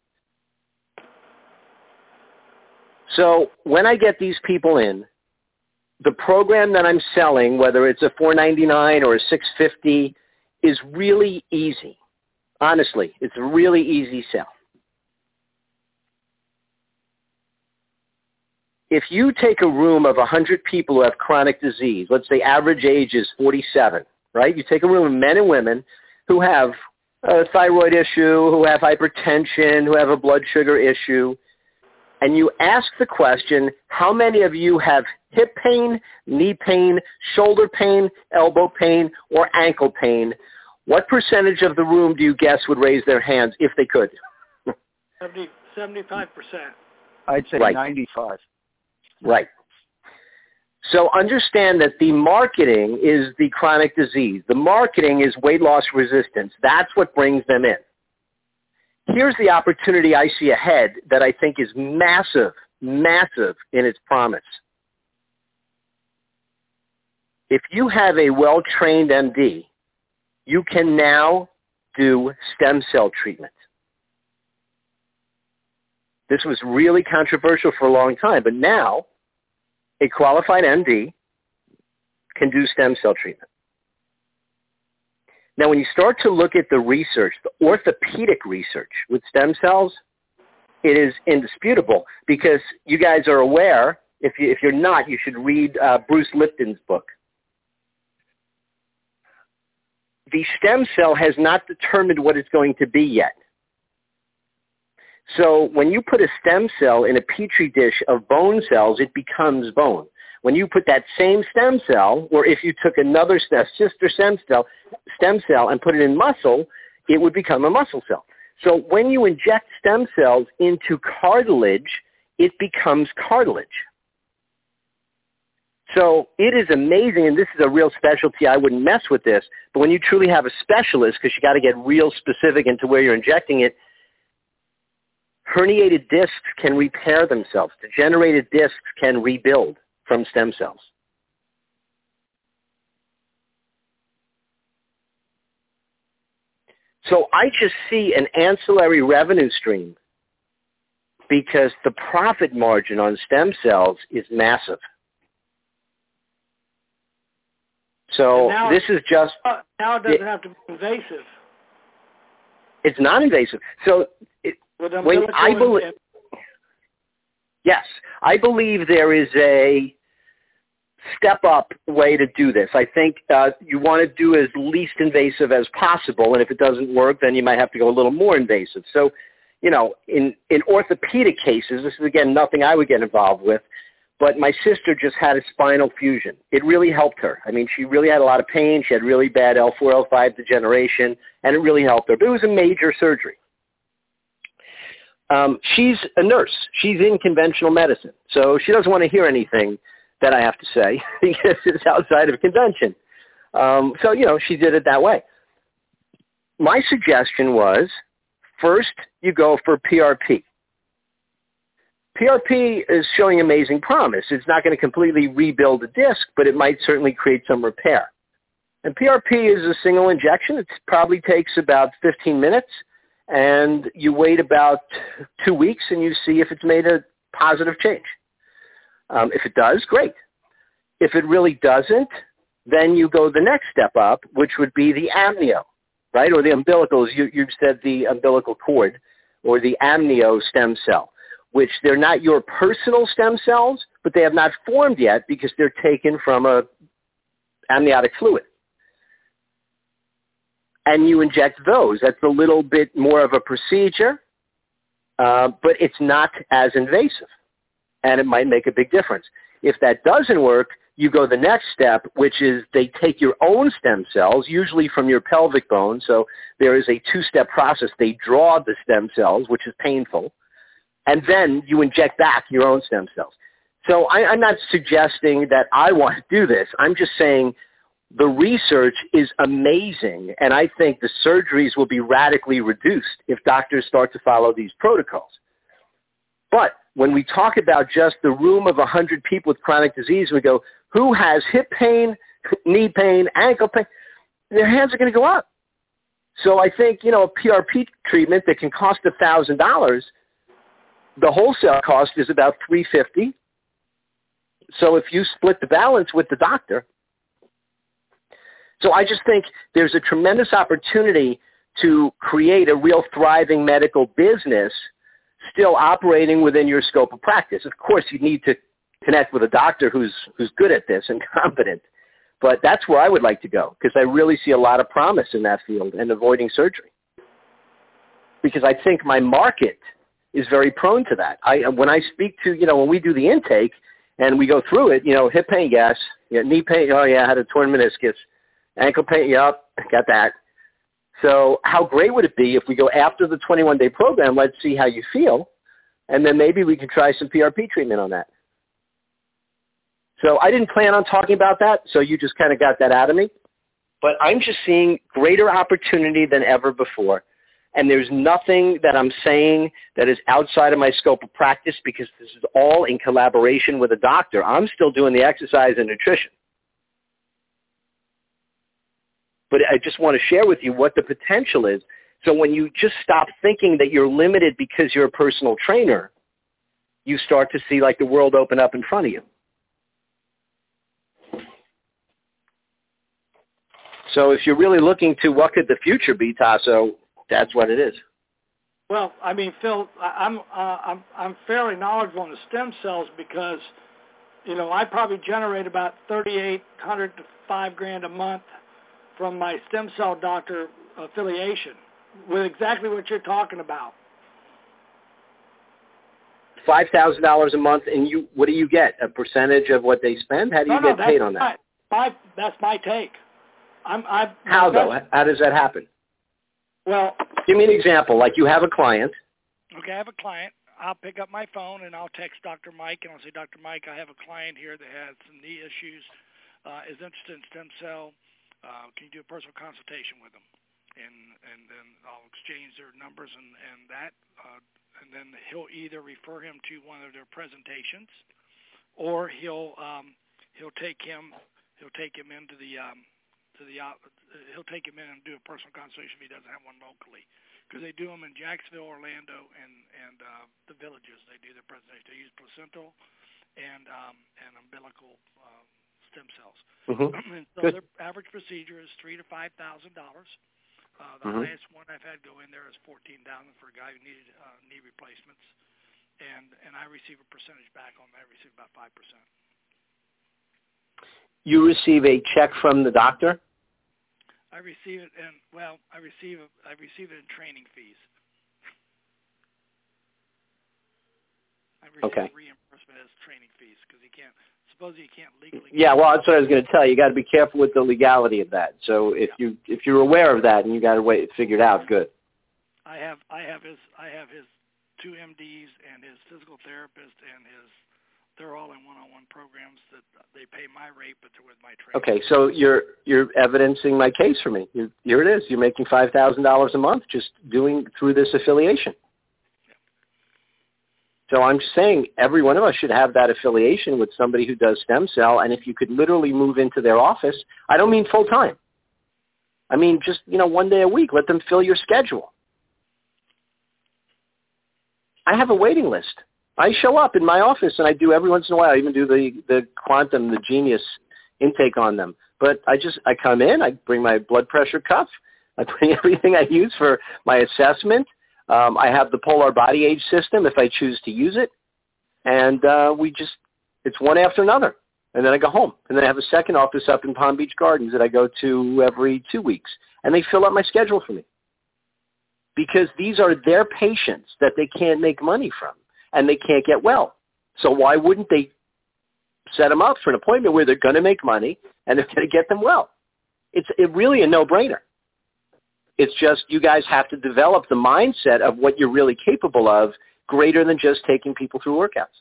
So when I get these people in, the program that I'm selling, whether it's a four ninety-nine or a six fifty, is really easy. Honestly, it's a really easy sell. If you take a room of one hundred people who have chronic disease, let's say average age is forty-seven, right? You take a room of men and women who have a thyroid issue, who have hypertension, who have a blood sugar issue, and you ask the question, how many of you have hip pain, knee pain, shoulder pain, elbow pain, or ankle pain? What percentage of the room do you guess would raise their hands if they could? seventy, seventy-five percent. I'd say Right. ninety-five. Right. So understand that the marketing is the chronic disease. The marketing is weight loss resistance. That's what brings them in. Here's the opportunity I see ahead that I think is massive, massive in its promise. If you have a well-trained M D, you can now do stem cell treatment. This was really controversial for a long time, but now a qualified M D can do stem cell treatment. Now, when you start to look at the research, the orthopedic research with stem cells, it is indisputable because you guys are aware. If you if you're not, you should read uh, Bruce Lipton's book. The stem cell has not determined what it's going to be yet. So when you put a stem cell in a petri dish of bone cells, it becomes bone. When you put that same stem cell, or if you took another stem, sister stem cell, stem cell and put it in muscle, it would become a muscle cell. So when you inject stem cells into cartilage, it becomes cartilage. So it is amazing, and this is a real specialty. I wouldn't mess with this, but when you truly have a specialist, because you got to get real specific into where you're injecting it, herniated discs can repair themselves. Degenerated discs can rebuild from stem cells. So I just see an ancillary revenue stream because the profit margin on stem cells is massive. So now, this is just... Uh, now it doesn't it, have to be invasive. It's non-invasive. So it, when I believe... Yes, I believe there is a step-up way to do this. I think uh, you want to do as least invasive as possible, and if it doesn't work, then you might have to go a little more invasive. So, you know, in, in orthopedic cases, this is, again, nothing I would get involved with, but my sister just had a spinal fusion. It really helped her. I mean, she really had a lot of pain. She had really bad L four, L five degeneration, and it really helped her. But it was a major surgery. Um, she's a nurse. She's in conventional medicine, so she doesn't want to hear anything that I have to say because it's outside of convention. Um, so, you know, she did it that way. My suggestion was, first you go for P R P. P R P is showing amazing promise. It's not going to completely rebuild the disc, but it might certainly create some repair. And P R P is a single injection. It probably takes about fifteen minutes, and you wait about two weeks and you see if it's made a positive change. Um, if it does, great. If it really doesn't, then you go the next step up, which would be the amnio, right, or the umbilicals. You, you said the umbilical cord or the amnio stem cell, which they're not your personal stem cells, but they have not formed yet because they're taken from a amniotic fluid. And you inject those. That's a little bit more of a procedure, uh, but it's not as invasive, and it might make a big difference. If that doesn't work, you go the next step, which is they take your own stem cells, usually from your pelvic bone. So there is a two-step process. They draw the stem cells, which is painful, and then you inject back your own stem cells. So I, I'm not suggesting that I want to do this. I'm just saying the research is amazing, and I think the surgeries will be radically reduced if doctors start to follow these protocols. But when we talk about just the room of one hundred people with chronic disease, we go, who has hip pain, knee pain, ankle pain? Their hands are going to go up. So I think, you know, a P R P treatment that can cost one thousand dollars, the wholesale cost is about three hundred fifty dollars. So if you split the balance with the doctor, so I just think there's a tremendous opportunity to create a real thriving medical business still operating within your scope of practice. Of course, you need to connect with a doctor who's who's good at this and competent, but that's where I would like to go because I really see a lot of promise in that field and avoiding surgery. Because I think my market is very prone to that. I when I speak to, you know, when we do the intake and we go through it, you know, hip pain, yes, yeah, knee pain, oh yeah, I had a torn meniscus, ankle pain, yep, got that. So how great would it be if we go after the twenty-one day program, let's see how you feel, and then maybe we can try some P R P treatment on that. So I didn't plan on talking about that, so you just kind of got that out of me. But I'm just seeing greater opportunity than ever before, and there's nothing that I'm saying that is outside of my scope of practice because this is all in collaboration with a doctor. I'm still doing the exercise and nutrition. But I just want to share with you what the potential is. So when you just stop thinking that you're limited because you're a personal trainer, you start to see like the world open up in front of you. So if you're really looking to what could the future be, Tasso, that's what it is. Well, I mean, Phil, I- I'm uh, I'm I'm fairly knowledgeable on the stem cells because, you know, I probably generate about thirty-eight hundred to five grand a month from my stem cell doctor affiliation with exactly what you're talking about. Five thousand dollars a month, and you what do you get? A percentage of what they spend? How do you no, no, get paid on my, that? My, that's my take. I'm, I'm, How though? How does that happen? Well, give me an example. Like you have a client. Okay, I have a client. I'll pick up my phone and I'll text Doctor Mike and I'll say, Doctor Mike, I have a client here that has some knee issues, uh, is interested in stem cell. Uh, can you do a personal consultation with them? And and then I'll exchange their numbers and and that, uh, and then he'll either refer him to one of their presentations, or he'll um, he'll take him he'll take him into the um, to the uh, he'll take him in and do a personal consultation if he doesn't have one locally, because they do them in Jacksonville, Orlando, and and uh, the villages. They do their presentation. They use placental and um, and umbilical uh, stem cells. Mm-hmm. And so Good. their average procedure is three to five thousand dollars. Uh, the Mm-hmm. highest one I've had go in there is fourteen thousand for a guy who needed uh, knee replacements, and and I receive a percentage back on that. I receive about five percent. You receive a check from the doctor? I receive it, and well, I receive it. I receive it in training fees. I receive Okay. reimbursement as training fees because he can't. Suppose he can't legally. Yeah, well, that's what I was going to tell you. You got to be careful with the legality of that. So if Yeah. you if you're aware of that and you got to wait figure it out, good. I have I have his I have his two M Ds and his physical therapist and his. They're all in one-on-one programs that they pay my rate, but they're with my training. Okay, so you're you're evidencing my case for me. You're, here it is. You're making five thousand dollars a month just doing through this affiliation. So I'm saying every one of us should have that affiliation with somebody who does stem cell, and if you could literally move into their office, I don't mean full time. I mean just, you know, one day a week. Let them fill your schedule. I have a waiting list. I show up in my office and I do every once in a while. I even do the, the Quantum, the Genius intake on them. But I just, I come in, I bring my blood pressure cuff, I bring everything I use for my assessment. Um, I have the Polar Body Age system if I choose to use it. And uh, we just, it's one after another. And then I go home. And then I have a second office up in Palm Beach Gardens that I go to every two weeks. And they fill up my schedule for me. Because these are their patients that they can't make money from. And they can't get well. So why wouldn't they set them up for an appointment where they're going to make money and they're going to get them well? It's it really a no-brainer. It's just you guys have to develop the mindset of what you're really capable of greater than just taking people through workouts.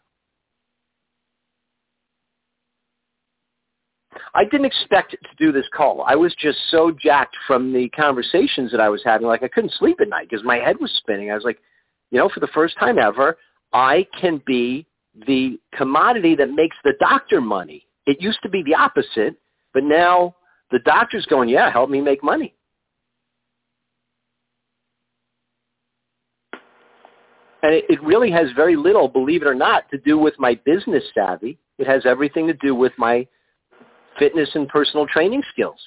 I didn't expect to do this call. I was just so jacked from the conversations that I was having. Like I couldn't sleep at night because my head was spinning. I was like, you know, for the first time ever, I can be the commodity that makes the doctor money. It used to be the opposite, but now the doctor's going, yeah, help me make money. And it, it really has very little, believe it or not, to do with my business savvy. It has everything to do with my fitness and personal training skills.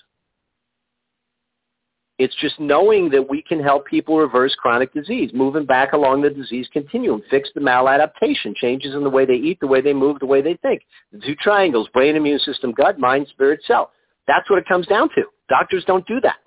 It's just knowing that we can help people reverse chronic disease, moving back along the disease continuum, fix the maladaptation, changes in the way they eat, the way they move, the way they think. The two triangles, brain, immune system, gut, mind, spirit, cell. That's what it comes down to. Doctors don't do that.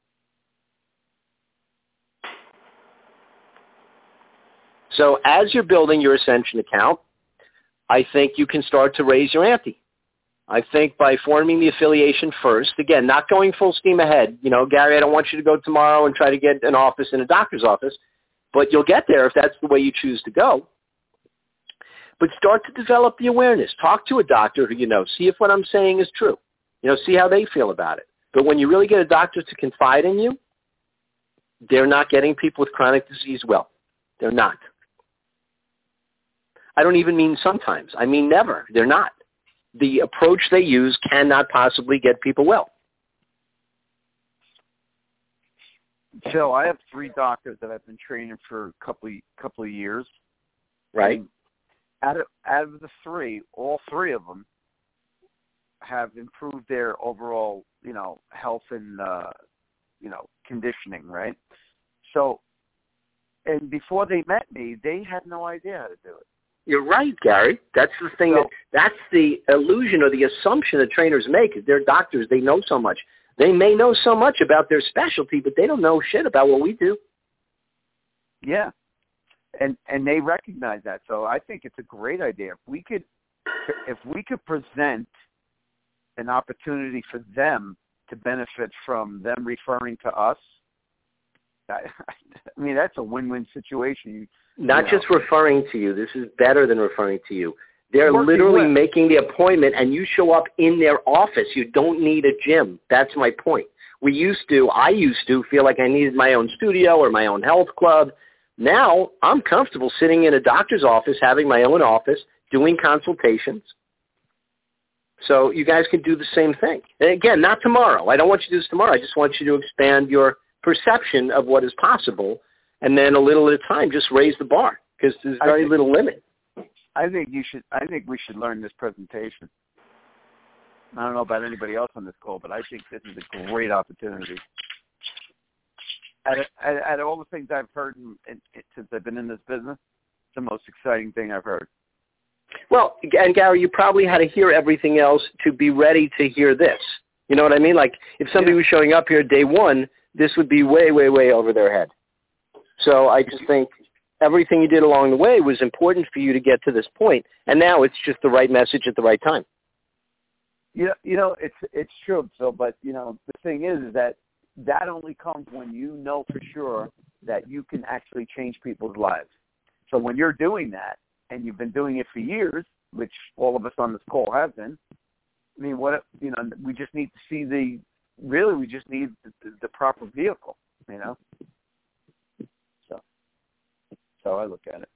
So as you're building your Ascension account, I think you can start to raise your ante. I think by forming the affiliation first, again, not going full steam ahead. You know, Gary, I don't want you to go tomorrow and try to get an office in a doctor's office, but you'll get there if that's the way you choose to go. But start to develop the awareness. Talk to a doctor who you know. See if what I'm saying is true. You know, see how they feel about it. But when you really get a doctor to confide in you, they're not getting people with chronic disease well. They're not. I don't even mean sometimes. I mean never. They're not. The approach they use cannot possibly get people well. Phil, I have three doctors that I've been training for a couple of, couple of years. Right. And out of, out of the three, all three of them have improved their overall, you know, health and, uh, you know, conditioning, right? So and before they met me, they had no idea how to do it. You're right, Gary. That's the thing. So, that, that's the illusion or the assumption that trainers make. Is they're doctors. They know so much. They may know so much about their specialty, but they don't know shit about what we do. Yeah, and and they recognize that. So I think it's a great idea. If we could, if we could present an opportunity for them to benefit from them referring to us, I, I mean, that's a win-win situation. You, Not you know. just referring to you. This is better than referring to you. They're Working literally with. making the appointment, and you show up in their office. You don't need a gym. That's my point. We used to, I used to feel like I needed my own studio or my own health club. Now I'm comfortable sitting in a doctor's office, having my own office, doing consultations. So you guys can do the same thing. And again, not tomorrow. I don't want you to do this tomorrow. I just want you to expand your perception of what is possible, and then a little at a time, just raise the bar because there's very think, little limit. I think you should. I think we should learn this presentation. I don't know about anybody else on this call, but I think this is a great opportunity. Out of, out of all the things I've heard in, in, since I've been in this business, it's the most exciting thing I've heard. Well, and Gary, you probably had to hear everything else to be ready to hear this. You know what I mean? Like if somebody Yeah. was showing up here day one, this would be way, way, way over their head. So I just think everything you did along the way was important for you to get to this point, and now it's just the right message at the right time. You know, you know, it's it's true, Phil. But you know, the thing is, is that that only comes when you know for sure that you can actually change people's lives. So when you're doing that, and you've been doing it for years, which all of us on this call have been, I mean, what you know, we just need to see the. Really, we just need the, the proper vehicle. You know. So, so I look at it.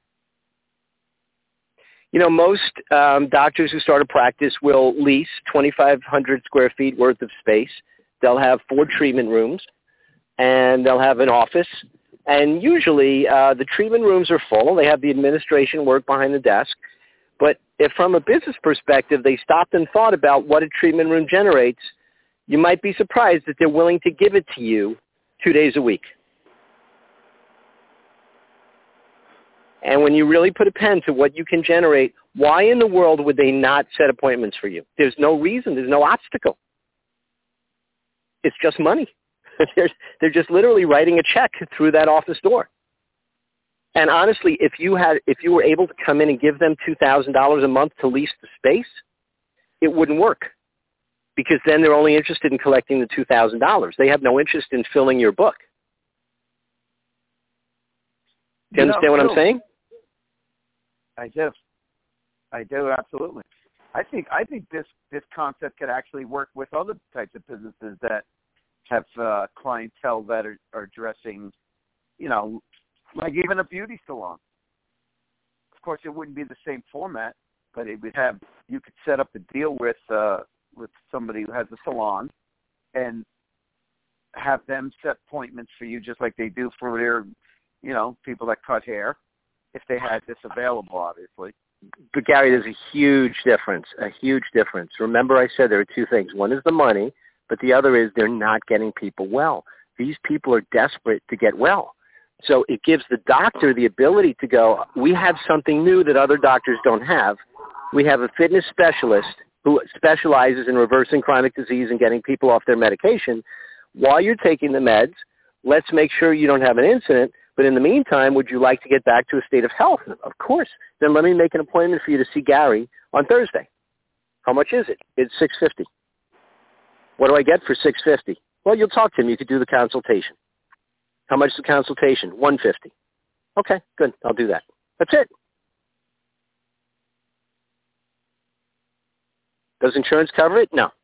You know, most um, doctors who start a practice will lease twenty-five hundred square feet worth of space. They'll have four treatment rooms, and they'll have an office. And usually uh, the treatment rooms are full. They have the administration work behind the desk. But if from a business perspective they stopped and thought about what a treatment room generates, you might be surprised that they're willing to give it to you two days a week. And when you really put a pen to what you can generate, why in the world would they not set appointments for you? There's no reason. There's no obstacle. It's just money. they're, they're just literally writing a check through that office door. And honestly, if you had, if you were able to come in and give them two thousand dollars a month to lease the space, it wouldn't work. Because then they're only interested in collecting the two thousand dollars. They have no interest in filling your book. Do you, you understand know, what I'm saying? I do. I do, absolutely. I think I think this, this concept could actually work with other types of businesses that have uh, clientele that are, are dressing, you know, like even a beauty salon. Of course, it wouldn't be the same format, but it would have, you could set up a deal with uh, with somebody who has a salon and have them set appointments for you just like they do for their, you know, people that cut hair, if they had this available, obviously. But, Gary, there's a huge difference, a huge difference. Remember I said there are two things. One is the money, but the other is they're not getting people well. These people are desperate to get well. So it gives the doctor the ability to go, we have something new that other doctors don't have. We have a fitness specialist who specializes in reversing chronic disease and getting people off their medication. While you're taking the meds, let's make sure you don't have an incident. But in the meantime, would you like to get back to a state of health? Of course. Then let me make an appointment for you to see Gary on Thursday. How much is it? It's six hundred fifty dollars. What do I get for six hundred fifty dollars? Well, you'll talk to him. You could do the consultation. How much is the consultation? one hundred fifty dollars. Okay, good. I'll do that. That's it. Does insurance cover it? No.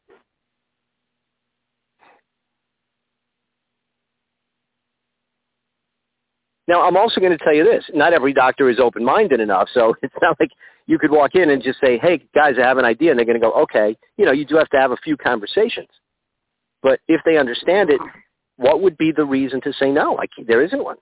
Now, I'm also going to tell you this. Not every doctor is open-minded enough, so it's not like you could walk in and just say, hey, guys, I have an idea, and they're going to go, okay. You know, you do have to have a few conversations. But if they understand it, what would be the reason to say no? Like, there isn't one.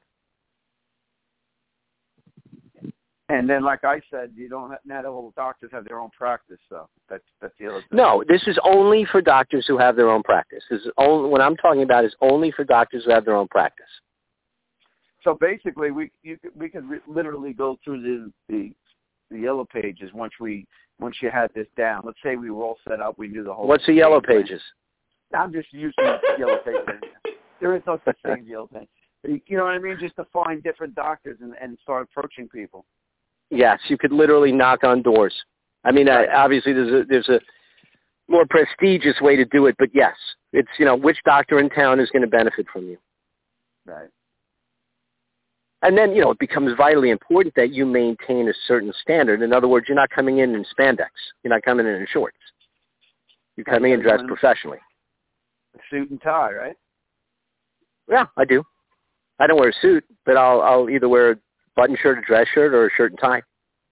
And then, like I said, you don't have, not all doctors have their own practice, so that's that's the other thing. No, this is only for doctors who have their own practice. This is only, what I'm talking about is only for doctors who have their own practice. so basically, we you, we could re- literally go through the, the the yellow pages once we once you had this down. Let's say we were all set up, we knew the whole. What's the yellow pages? I'm just using yellow pages. There is no such thing as yellow pages. You know what I mean? Just to find different doctors and, and start approaching people. Yes, you could literally knock on doors. I mean, uh, obviously there's a there's a more prestigious way to do it, but yes, it's, you know, which doctor in town is going to benefit from you. Right. And then, you know, it becomes vitally important that you maintain a certain standard. In other words, you're not coming in in spandex. You're not coming in in shorts. You're coming in dressed professionally. A suit and tie, right? Yeah, I do. I don't wear a suit, but I'll I'll either wear a button shirt, a dress shirt, or a shirt and tie.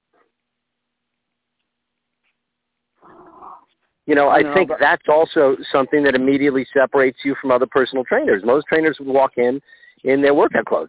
You know, I, I know, think but... that's also something that immediately separates you from other personal trainers. Most trainers would walk in in their workout clothes.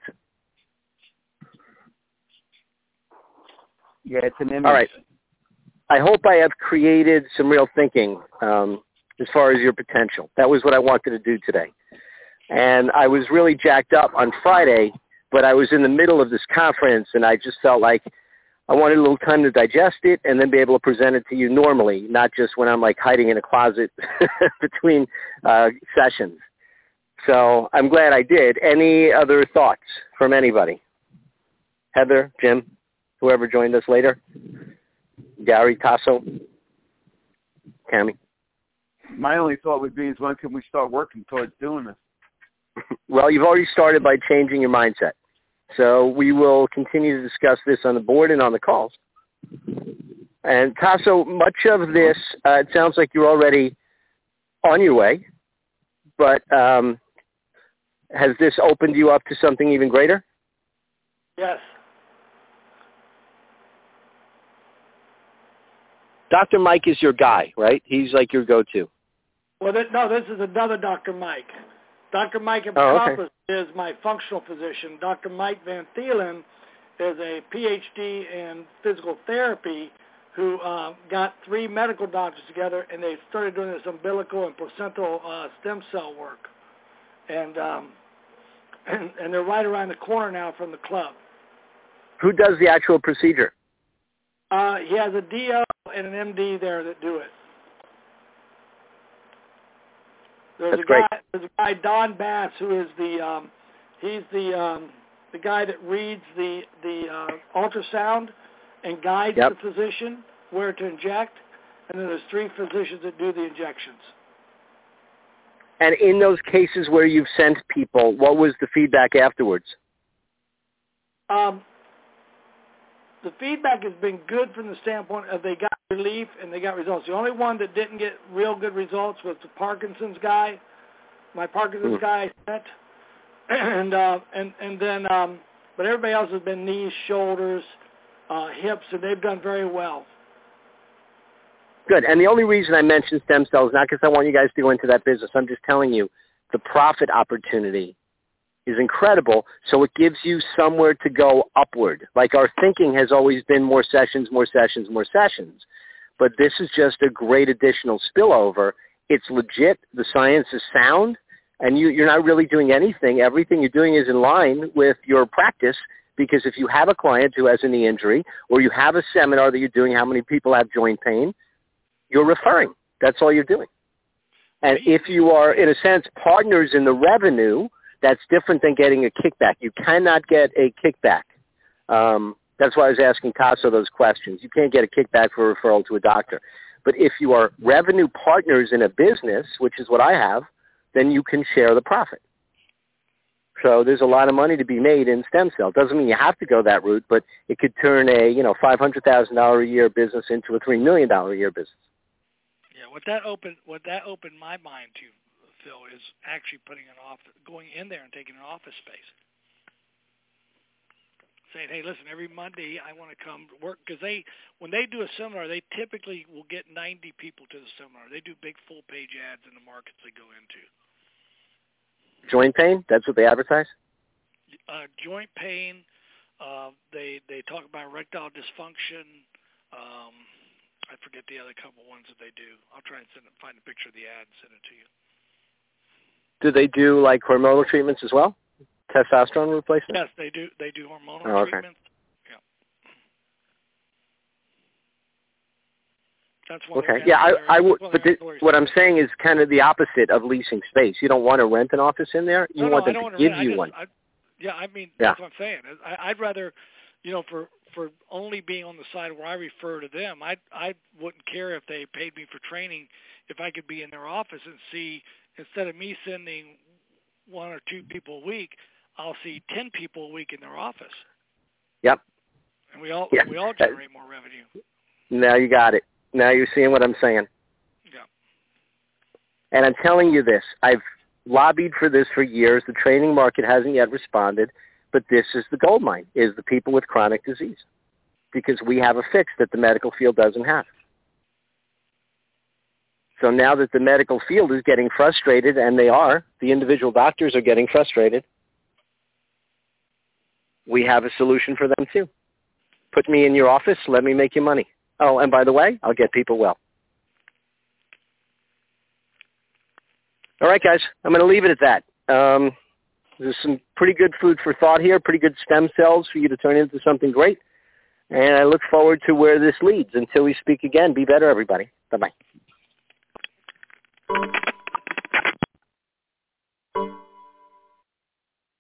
Yeah, it's an image. All right. I hope I have created some real thinking um, as far as your potential. That was what I wanted to do today. And I was really jacked up on Friday, but I was in the middle of this conference, and I just felt like I wanted a little time to digest it and then be able to present it to you normally, not just when I'm like hiding in a closet between uh, sessions. So I'm glad I did. Any other thoughts from anybody? Heather, Jim, whoever joined us later? Gary, Tasso, Cammy? My only thought would be is when can we start working towards doing this? Well, you've already started by changing your mindset. So we will continue to discuss this on the board and on the calls. And Tasso, much of this, uh, it sounds like you're already on your way, but um, has this opened you up to something even greater? Yes. Doctor Mike is your guy, right? He's like your go-to. Well, th- no, this is another Doctor Mike. Doctor Mike oh, okay. is my functional physician. Doctor Mike Van Thielen is a P H D in physical therapy who uh, got three medical doctors together, and they started doing this umbilical and placental uh, stem cell work. And, um, and and they're right around the corner now from the club. Who does the actual procedure? Uh, he has a D O and an M D there that do it. There's That's a great. guy. There's a guy, Don Bass, who is the um, he's the um, the guy that reads the the uh, ultrasound and guides yep. the physician where to inject, and then there's three physicians that do the injections. And in those cases where you've sent people, what was the feedback afterwards? Um, the feedback has been good from the standpoint of they got relief and they got results. The only one that didn't get real good results was the Parkinson's guy, my Parkinson's mm. guy sent, and uh, and and then, um, but everybody else has been knees, shoulders, uh, hips, and they've done very well. Good. And the only reason I mentioned stem cells, not because I want you guys to go into that business. I'm just telling you the profit opportunity is incredible, so it gives you somewhere to go upward. Like our thinking has always been more sessions, more sessions, more sessions. But this is just a great additional spillover. It's legit. The science is sound, and you, you're not really doing anything. Everything you're doing is in line with your practice, because if you have a client who has a knee injury, or you have a seminar that you're doing, how many people have joint pain, you're referring. That's all you're doing. And if you are, in a sense, partners in the revenue, that's different than getting a kickback. You cannot get a kickback. Um, that's why I was asking Tasso those questions. You can't get a kickback for a referral to a doctor. But if you are revenue partners in a business, which is what I have, then you can share the profit. So there's a lot of money to be made in stem cell. Doesn't mean you have to go that route, but it could turn a, you know, five hundred thousand dollars a year business into a three million dollars a year business. Yeah, what that opened, what that opened my mind to, Phil, is actually putting an office, going in there and taking an office space. Saying, hey, listen, every Monday I want to come work, because they, when they do a seminar, they typically will get ninety people to the seminar. They do big full-page ads in the markets they go into. Joint pain? That's what they advertise? Uh, joint pain. Uh, they they talk about erectile dysfunction. Um, I forget the other couple ones that they do. I'll try and send it, find a picture of the ad and send it to you. Do they do like hormonal treatments as well? testosterone replacement? Yes, they do. They do hormonal Oh, okay. treatments. Yeah. That's one. Okay. Yeah, I, I would. But the, what I'm saying is kind of the opposite of leasing space. You don't want to rent an office in there. You no, want no, them I don't to give rent, you I just, one. I, yeah, I mean Yeah. that's what I'm saying. I, I'd rather, you know, for for only being on the side where I refer to them, I I wouldn't care if they paid me for training if I could be in their office and see, instead of me sending one or two people a week, I'll see ten people a week in their office. Yep. And we all Yeah. we all generate more revenue. Now you got it. Now you're seeing what I'm saying. Yeah. And I'm telling you this. I've lobbied for this for years. The training market hasn't yet responded, but this is the gold mine, is the people with chronic disease, because we have a fix that the medical field doesn't have. So now that the medical field is getting frustrated, and they are, the individual doctors are getting frustrated, we have a solution for them too. Put me in your office, let me make you money. Oh, and by the way, I'll get people well. All right, guys, I'm going to leave it at that. Um, there's some pretty good food for thought here, pretty good stem cells for you to turn into something great. And I look forward to where this leads. Until we speak again, be better, everybody. Bye-bye.